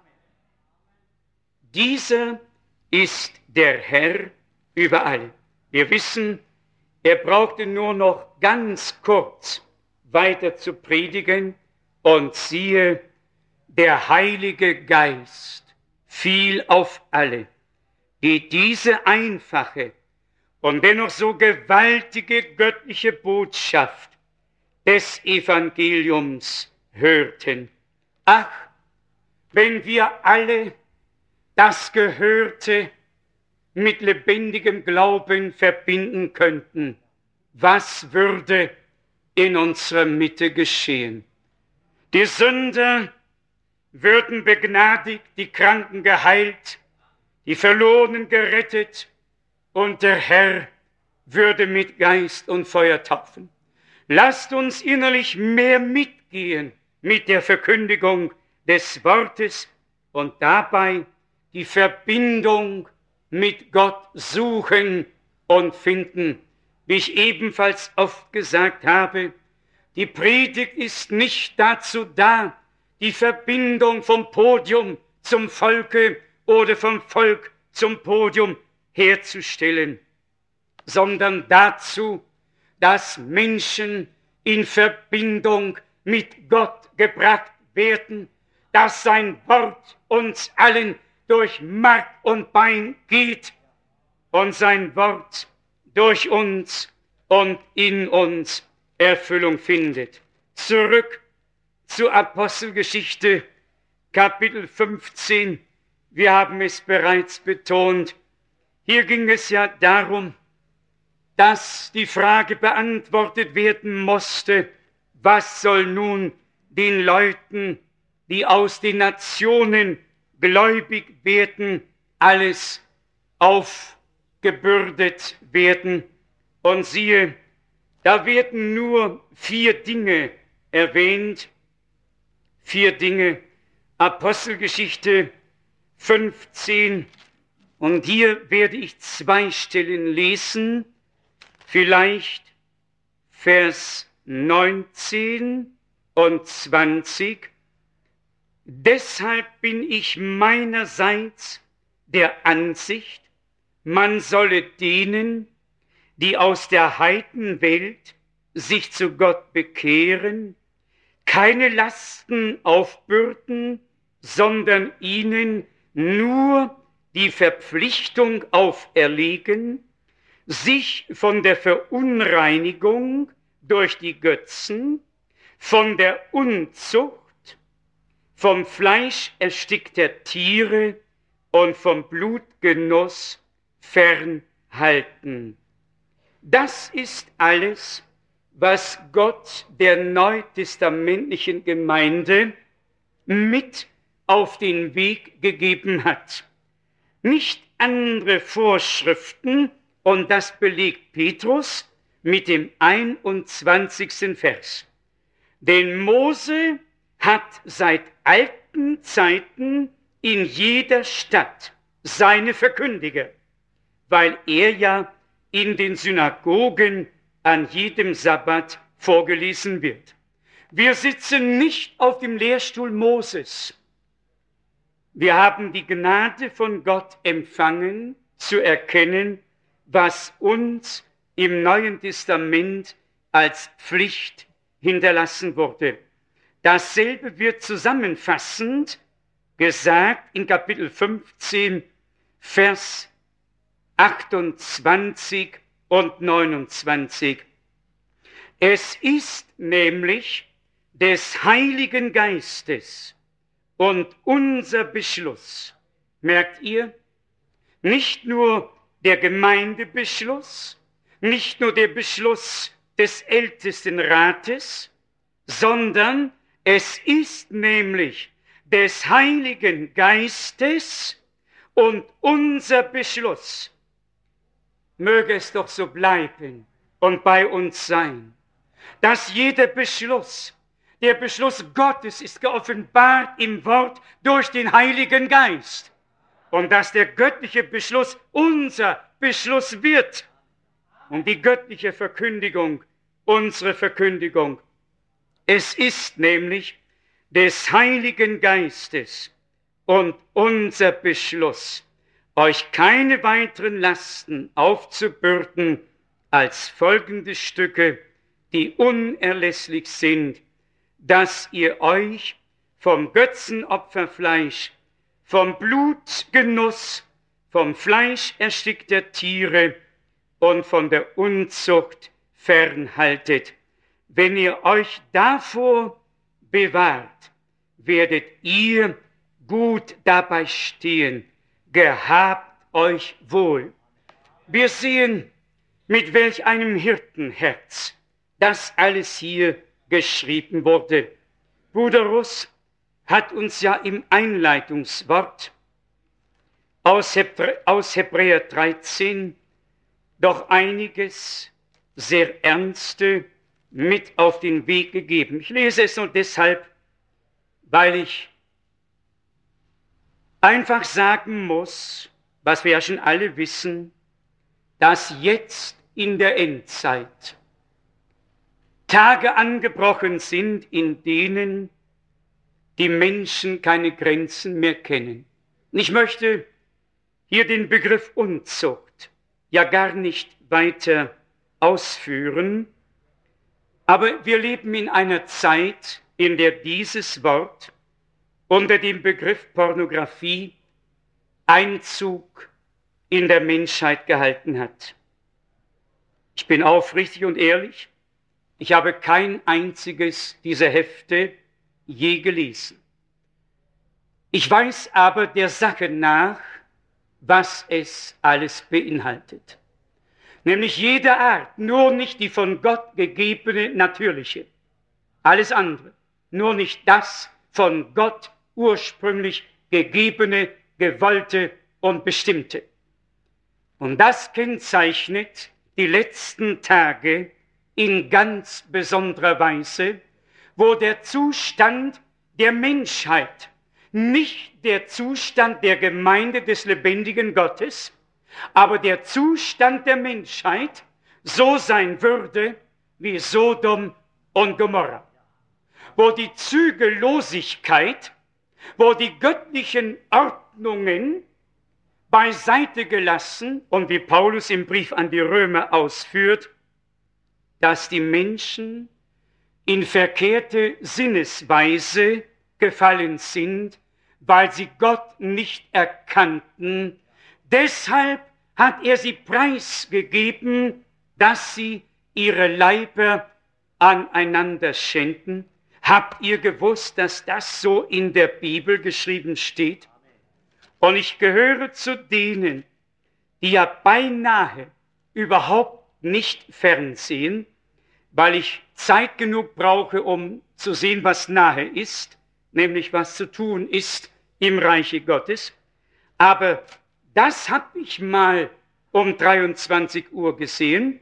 Dieser ist der Herr über alle. Wir wissen, er brauchte nur noch ganz kurz weiter zu predigen und siehe, der Heilige Geist fiel auf alle, die diese einfache und dennoch so gewaltige göttliche Botschaft des Evangeliums hörten. Ach, wenn wir alle das Gehörte mit lebendigem Glauben verbinden könnten, was würde in unserer Mitte geschehen? Die Sünder würden begnadigt, die Kranken geheilt, die Verlorenen gerettet, und der Herr würde mit Geist und Feuer taufen. Lasst uns innerlich mehr mitgehen mit der Verkündigung des Wortes und dabei die Verbindung mit Gott suchen und finden. Wie ich ebenfalls oft gesagt habe, die Predigt ist nicht dazu da, die Verbindung vom Podium zum Volke oder vom Volk zum Podium herzustellen, sondern dazu, dass Menschen in Verbindung mit Gott gebracht werden, dass sein Wort uns allen durch Mark und Bein geht und sein Wort durch uns und in uns Erfüllung findet. Zurück zur Apostelgeschichte, Kapitel fünfzehn. Wir haben es bereits betont. Hier ging es ja darum, dass die Frage beantwortet werden musste, was soll nun den Leuten, die aus den Nationen gläubig werden, alles aufgebürdet werden. Und siehe, da werden nur vier Dinge erwähnt. Vier Dinge. Apostelgeschichte fünfzehn. Und hier werde ich zwei Stellen lesen. Vielleicht Vers neunzehn und zwanzig. Deshalb bin ich meinerseits der Ansicht, man solle denen, die aus der Heidenwelt sich zu Gott bekehren, keine Lasten aufbürden, sondern ihnen nur die Verpflichtung auferlegen, sich von der Verunreinigung durch die Götzen, von der Unzucht, vom Fleisch erstickter Tiere und vom Blutgenuss fernhalten. Das ist alles, was Gott der neutestamentlichen Gemeinde mit auf den Weg gegeben hat. Nicht andere Vorschriften, und das belegt Petrus mit dem einundzwanzigsten Vers. Denn Mose hat seit alten Zeiten in jeder Stadt seine Verkündiger, weil er ja in den Synagogen an jedem Sabbat vorgelesen wird. Wir sitzen nicht auf dem Lehrstuhl Moses. Wir haben die Gnade von Gott empfangen, zu erkennen, was uns im Neuen Testament als Pflicht hinterlassen wurde. Dasselbe wird zusammenfassend gesagt in Kapitel fünfzehn, Vers achtundzwanzig und neunundzwanzig. Es ist nämlich des Heiligen Geistes und unser Beschluss, merkt ihr, nicht nur der Gemeindebeschluss, nicht nur der Beschluss des Ältestenrates, sondern es ist nämlich des Heiligen Geistes und unser Beschluss. Möge es doch so bleiben und bei uns sein, dass jeder Beschluss, der Beschluss Gottes ist geoffenbart im Wort durch den Heiligen Geist und dass der göttliche Beschluss unser Beschluss wird und die göttliche Verkündigung unsere Verkündigung. Es ist nämlich des Heiligen Geistes und unser Beschluss, euch keine weiteren Lasten aufzubürden als folgende Stücke, die unerlässlich sind, dass ihr euch vom Götzenopferfleisch, vom Blutgenuss, vom Fleisch erstickter Tiere und von der Unzucht fernhaltet. Wenn ihr euch davor bewahrt, werdet ihr gut dabei stehen. Gehabt euch wohl. Wir sehen, mit welch einem Hirtenherz das alles hier geschrieben wurde. Bruder Russ hat uns ja im Einleitungswort aus, Hebrä- aus Hebräer dreizehn doch einiges sehr Ernste mit auf den Weg gegeben. Ich lese es nur deshalb, weil ich einfach sagen muss, was wir ja schon alle wissen, dass jetzt in der Endzeit Tage angebrochen sind, in denen die Menschen keine Grenzen mehr kennen. Und ich möchte hier den Begriff Unzucht ja gar nicht weiter ausführen, aber wir leben in einer Zeit, in der dieses Wort unter dem Begriff Pornografie Einzug in der Menschheit gehalten hat. Ich bin aufrichtig und ehrlich, ich habe kein einziges dieser Hefte je gelesen. Ich weiß aber der Sache nach, was es alles beinhaltet. Nämlich jede Art, nur nicht die von Gott gegebene natürliche. Alles andere, nur nicht das von Gott ursprünglich gegebene, gewollte und bestimmte. Und das kennzeichnet die letzten Tage in ganz besonderer Weise, wo der Zustand der Menschheit, nicht der Zustand der Gemeinde des lebendigen Gottes, aber der Zustand der Menschheit so sein würde wie Sodom und Gomorra, wo die Zügellosigkeit, wo die göttlichen Ordnungen beiseite gelassen und wie Paulus im Brief an die Römer ausführt, dass die Menschen in verkehrte Sinnesweise gefallen sind, weil sie Gott nicht erkannten. Deshalb hat er sie preisgegeben, dass sie ihre Leiber aneinander schänden? Habt ihr gewusst, dass das so in der Bibel geschrieben steht? Und ich gehöre zu denen, die ja beinahe überhaupt nicht fernsehen, weil ich Zeit genug brauche, um zu sehen, was nahe ist, nämlich was zu tun ist im Reiche Gottes. Aber das habe ich mal um dreiundzwanzig Uhr gesehen,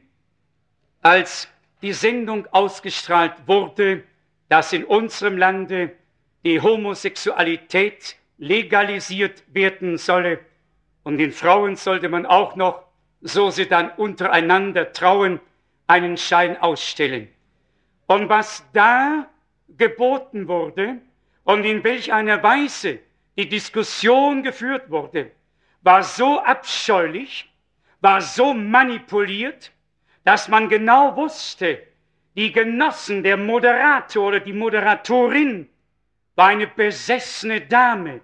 als die Sendung ausgestrahlt wurde, dass in unserem Lande die Homosexualität legalisiert werden solle. Und den Frauen sollte man auch noch, so sie dann untereinander trauen, einen Schein ausstellen. Und was da geboten wurde und in welch einer Weise die Diskussion geführt wurde, war so abscheulich, war so manipuliert, dass man genau wusste, die Genossen, der Moderator oder die Moderatorin war eine besessene Dame.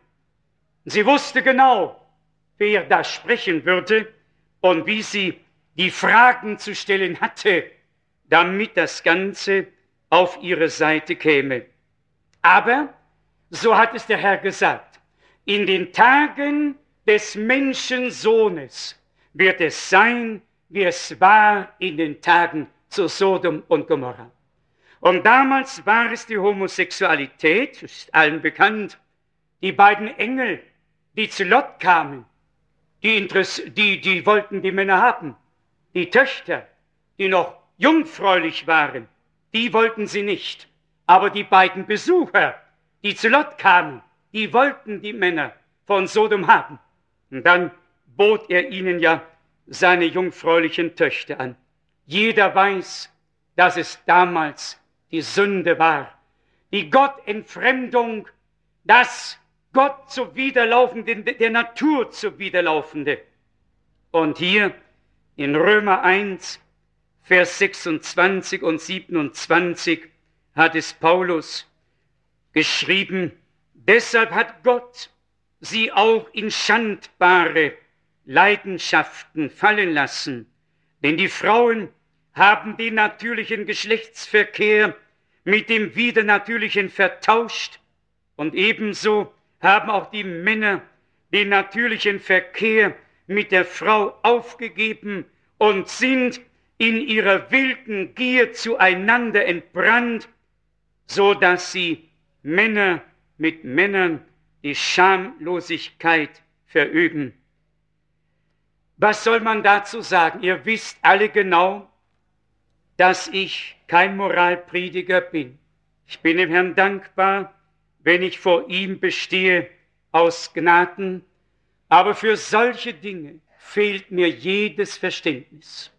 Sie wusste genau, wer da sprechen würde und wie sie die Fragen zu stellen hatte, damit das Ganze auf ihre Seite käme. Aber, so hat es der Herr gesagt, in den Tagen des Menschensohnes wird es sein, wie es war in den Tagen zu Sodom und Gomorra. Und damals war es die Homosexualität, das ist allen bekannt, die beiden Engel, die zu Lot kamen, die, Interess- die, die wollten die Männer haben. Die Töchter, die noch jungfräulich waren, die wollten sie nicht. Aber die beiden Besucher, die zu Lot kamen, die wollten die Männer von Sodom haben. Und dann bot er ihnen ja seine jungfräulichen Töchter an. Jeder weiß, dass es damals die Sünde war, die Gottentfremdung, das Gott zuwiderlaufende, der Natur zuwiderlaufende. Und hier in Römer eins, Vers sechsundzwanzig und siebenundzwanzig hat es Paulus geschrieben, deshalb hat Gott sie auch in schandbare Leidenschaften fallen lassen, denn die Frauen haben den natürlichen Geschlechtsverkehr mit dem widernatürlichen vertauscht und ebenso haben auch die Männer den natürlichen Verkehr mit der Frau aufgegeben und sind in ihrer wilden Gier zueinander entbrannt, so dass sie Männer mit Männern die Schamlosigkeit verüben. Was soll man dazu sagen? Ihr wisst alle genau, dass ich kein Moralprediger bin. Ich bin dem Herrn dankbar, wenn ich vor ihm bestehe aus Gnaden, aber für solche Dinge fehlt mir jedes Verständnis.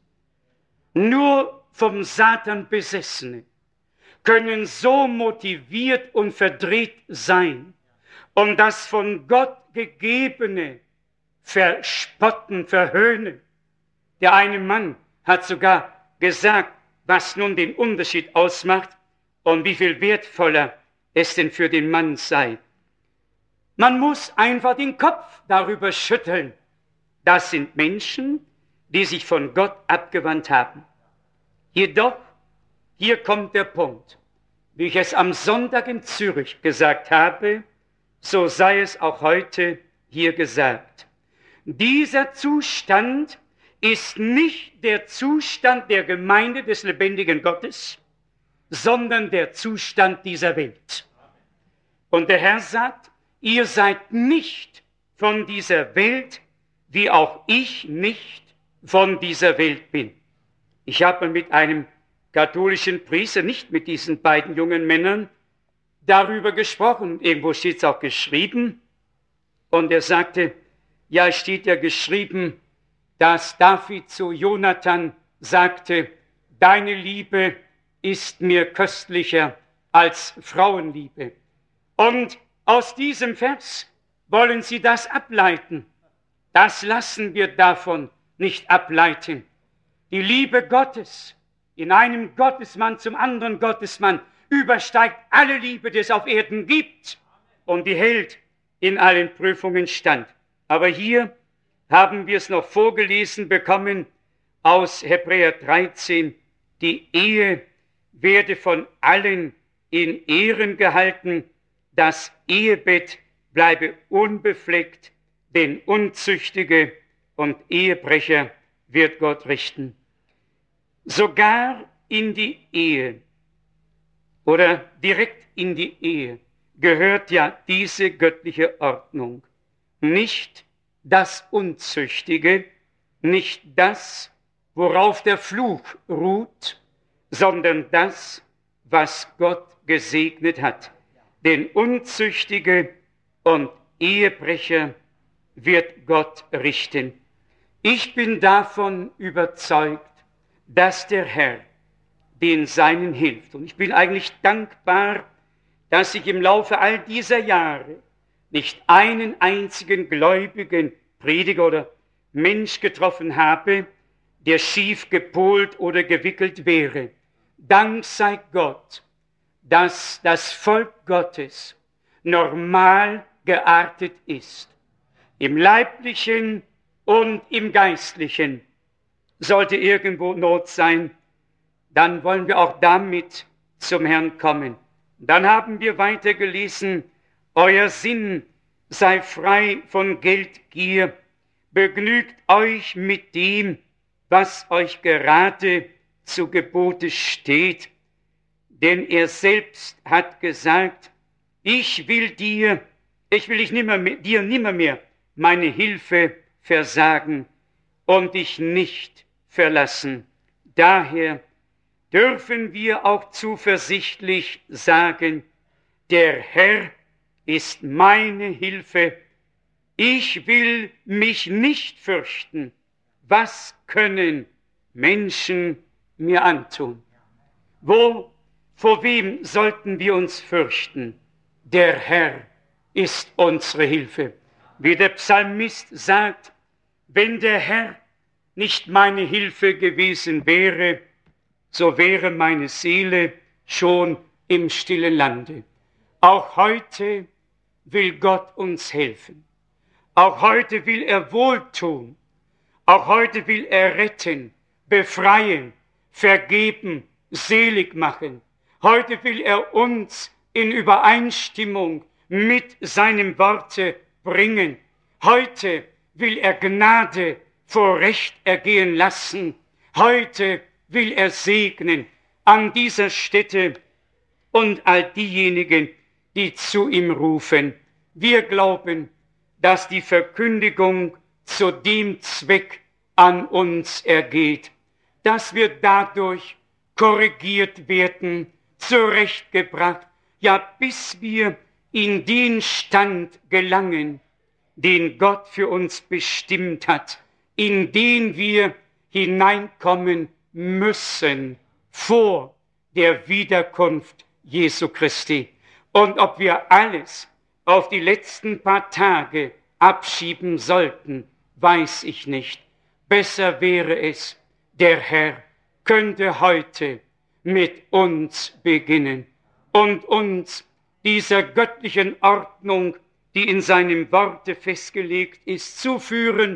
Nur vom Satan Besessene können so motiviert und verdreht sein und das von Gott Gegebene verspotten, verhöhnen. Der eine Mann hat sogar gesagt, was nun den Unterschied ausmacht und wie viel wertvoller es denn für den Mann sei. Man muss einfach den Kopf darüber schütteln. Das sind Menschen, die sich von Gott abgewandt haben. Jedoch, hier kommt der Punkt. Wie ich es am Sonntag in Zürich gesagt habe, so sei es auch heute hier gesagt. Dieser Zustand ist nicht der Zustand der Gemeinde des lebendigen Gottes, sondern der Zustand dieser Welt. Und der Herr sagt, ihr seid nicht von dieser Welt, wie auch ich nicht von dieser Welt bin. Ich habe mit einem katholischen Priester, nicht mit diesen beiden jungen Männern, darüber gesprochen. Irgendwo steht es auch geschrieben. Und er sagte, ja, es steht ja geschrieben, dass David zu Jonathan sagte, deine Liebe ist mir köstlicher als Frauenliebe. Und aus diesem Vers wollen sie das ableiten. Das lassen wir davon nicht ableiten. Die Liebe Gottes in einem Gottesmann zum anderen Gottesmann übersteigt alle Liebe, die es auf Erden gibt, und die hält in allen Prüfungen stand. Aber hier haben wir es noch vorgelesen bekommen aus Hebräer dreizehn, die Ehe werde von allen in Ehren gehalten. Das Ehebett bleibe unbefleckt, denn Unzüchtige und Ehebrecher wird Gott richten. Sogar in die Ehe oder direkt in die Ehe gehört ja diese göttliche Ordnung. Nicht das Unzüchtige, nicht das, worauf der Fluch ruht, sondern das, was Gott gesegnet hat. Denn Unzüchtige und Ehebrecher wird Gott richten. Ich bin davon überzeugt, dass der Herr den Seinen hilft. Und ich bin eigentlich dankbar, dass ich im Laufe all dieser Jahre nicht einen einzigen gläubigen Prediger oder Mensch getroffen habe, der schief gepolt oder gewickelt wäre. Dank sei Gott, dass das Volk Gottes normal geartet ist. Im Leiblichen und im Geistlichen. Sollte irgendwo Not sein, dann wollen wir auch damit zum Herrn kommen. Dann haben wir weiter gelesen, euer Sinn sei frei von Geldgier, begnügt euch mit dem, was euch gerade zu Gebote steht. Denn er selbst hat gesagt, ich will dir, ich will dich nimmer mehr, dir nimmermehr meine Hilfe versagen und dich nicht verlassen. Daher dürfen wir auch zuversichtlich sagen, der Herr ist meine Hilfe. Ich will mich nicht fürchten. Was können Menschen mir antun? Wo, vor wem sollten wir uns fürchten? Der Herr ist unsere Hilfe. Wie der Psalmist sagt, wenn der Herr nicht meine Hilfe gewesen wäre, so wäre meine Seele schon im stillen Lande. Auch heute will Gott uns helfen. Auch heute will er wohltun. Auch heute will er retten, befreien, vergeben, selig machen. Heute will er uns in Übereinstimmung mit seinem Worte bringen. Heute will er Gnade vor Recht ergehen lassen. Heute will er segnen an dieser Stätte und all diejenigen, die zu ihm rufen. Wir glauben, dass die Verkündigung zu dem Zweck an uns ergeht, dass wir dadurch korrigiert werden, zurechtgebracht, ja bis wir in den Stand gelangen, den Gott für uns bestimmt hat, in den wir hineinkommen müssen vor der Wiederkunft Jesu Christi. Und ob wir alles auf die letzten paar Tage abschieben sollten, weiß ich nicht. Besser wäre es, der Herr könnte heute mit uns beginnen und uns dieser göttlichen Ordnung, die in seinem Worte festgelegt ist, zuführen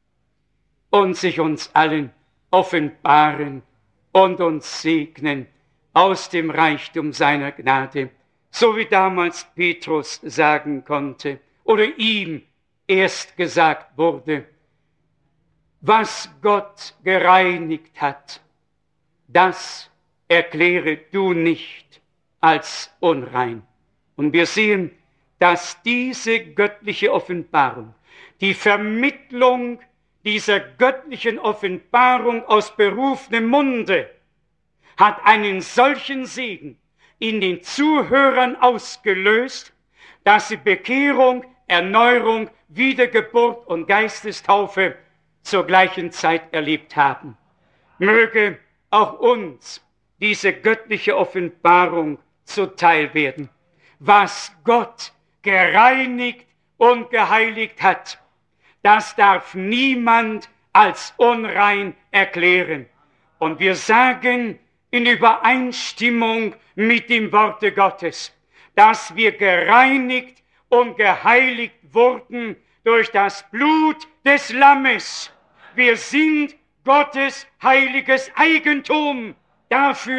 und sich uns allen offenbaren und uns segnen aus dem Reichtum seiner Gnade, so wie damals Petrus sagen konnte oder ihm erst gesagt wurde, was Gott gereinigt hat, das erkläre du nicht als unrein. Und wir sehen, dass diese göttliche Offenbarung, die Vermittlung dieser göttlichen Offenbarung aus berufenem Munde, hat einen solchen Segen in den Zuhörern ausgelöst, dass sie Bekehrung, Erneuerung, Wiedergeburt und Geistestaufe zur gleichen Zeit erlebt haben. Möge auch uns diese göttliche Offenbarung zuteil werden. Was Gott gereinigt und geheiligt hat, das darf niemand als unrein erklären. Und wir sagen in Übereinstimmung mit dem Worte Gottes, dass wir gereinigt und geheiligt wurden durch das Blut des Lammes. Wir sind Gottes heiliges Eigentum. Dafür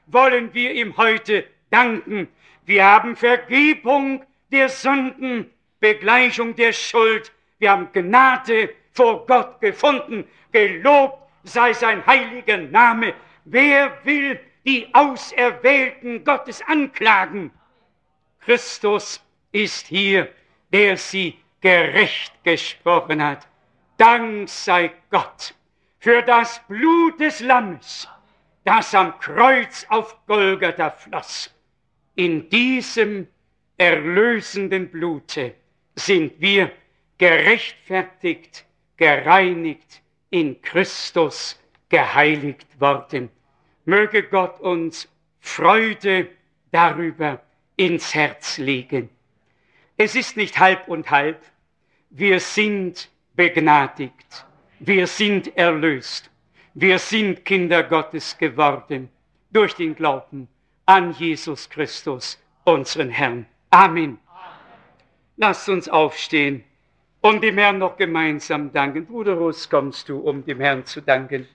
wollen wir ihm heute danken. Wir haben Vergebung der Sünden, Begleichung der Schuld. Wir haben Gnade vor Gott gefunden. Gelobt sei sein heiliger Name. Wer will die Auserwählten Gottes anklagen? Christus ist hier, der sie gerecht gesprochen hat. Dank sei Gott für das Blut des Lammes, das am Kreuz auf Golgatha floss. In diesem erlösenden Blute sind wir gerechtfertigt, gereinigt, in Christus geheiligt worden. Möge Gott uns Freude darüber ins Herz legen. Es ist nicht halb und halb. Wir sind begnadigt. Wir sind erlöst. Wir sind Kinder Gottes geworden durch den Glauben an Jesus Christus, unseren Herrn. Amen. Amen. Lasst uns aufstehen und dem Herrn noch gemeinsam danken. Bruder Russ, kommst du, um dem Herrn zu danken?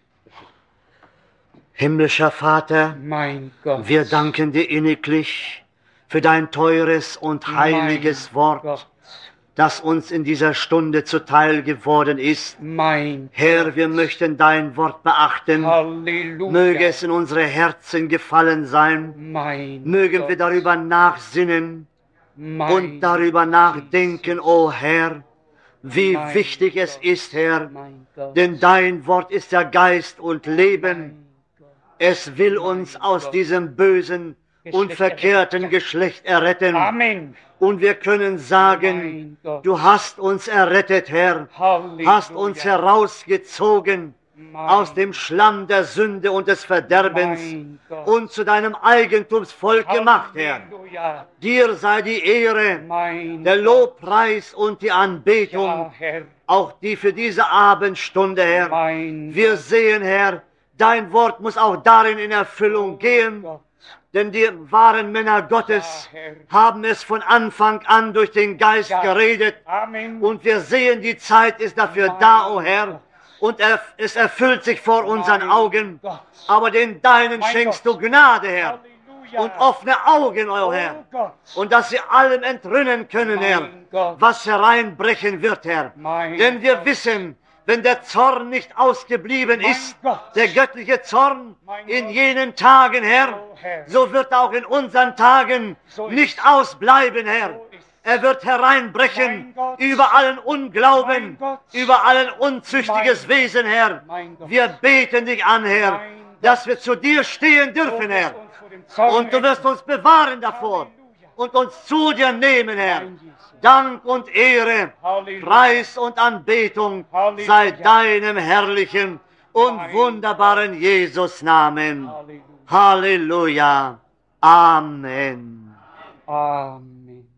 Himmlischer Vater, mein Gott, wir danken dir inniglich für dein teures und heiliges mein Wort, Gott, das uns in dieser Stunde zuteil geworden ist. mein Herr, wir möchten dein Wort beachten. Halleluja. Möge es in unsere Herzen gefallen sein. Mein Mögen Gott, wir darüber nachsinnen mein und darüber nachdenken, o Herr, wie Mein wichtig es Gott, ist, Herr, mein Gott, denn dein Wort ist ja Geist und Leben. mein Gott. Es will uns aus diesem bösen und verkehrten Geschlecht erretten. Amen. Und wir können sagen, Mein Gott. du hast uns errettet, Herr, Halleluja. hast uns herausgezogen Mein aus dem Schlamm der Sünde und des Verderbens Mein Gott. und zu deinem Eigentumsvolk gemacht, Herr. Halleluja. Dir sei die Ehre, Mein der Gott. Lobpreis und die Ja, Anbetung, Herr. auch die für diese Abendstunde, Herr. Mein Wir Gott. sehen, Herr, dein Wort muss auch darin in Erfüllung gehen, Gott. denn die wahren Männer Gottes Ja, Herr. haben es von Anfang an durch den Geist Ja. geredet. Amen. Und wir sehen, die Zeit ist dafür Mein da, o Gott. Herr. Und er, es erfüllt sich vor unseren Mein Augen. Gott. Aber den Deinen Mein schenkst Gott. du Gnade, Herr. Halleluja. Und offene Augen, o Oh Herr. Gott. Und dass sie allem entrinnen können, Herr, Mein Gott. was hereinbrechen wird, Herr. Mein Denn wir Gott. wissen, wenn der Zorn nicht ausgeblieben Mein ist, Gott. der göttliche Zorn Mein in Gott. jenen Tagen, Herr, Oh, Herr. so wird auch in unseren Tagen So ist nicht es. ausbleiben, Herr. So ist es. Er wird hereinbrechen Mein Gott. über allen Unglauben, Mein Gott. über allen unzüchtiges Mein- Wesen, Herr. Mein Gott. Wir beten dich an, Herr, Mein Gott. dass wir zu dir stehen dürfen, Du Herr. wirst uns vor dem Zorn Und du wirst retten. uns bewahren davor Halleluja. und uns zu dir nehmen, Herr. Mein Jesus. Dank und Ehre, Halleluja. Preis und Anbetung Halleluja. sei deinem herrlichen und Mein wunderbaren Jesus Namen. Halleluja. Halleluja. Amen. Amen.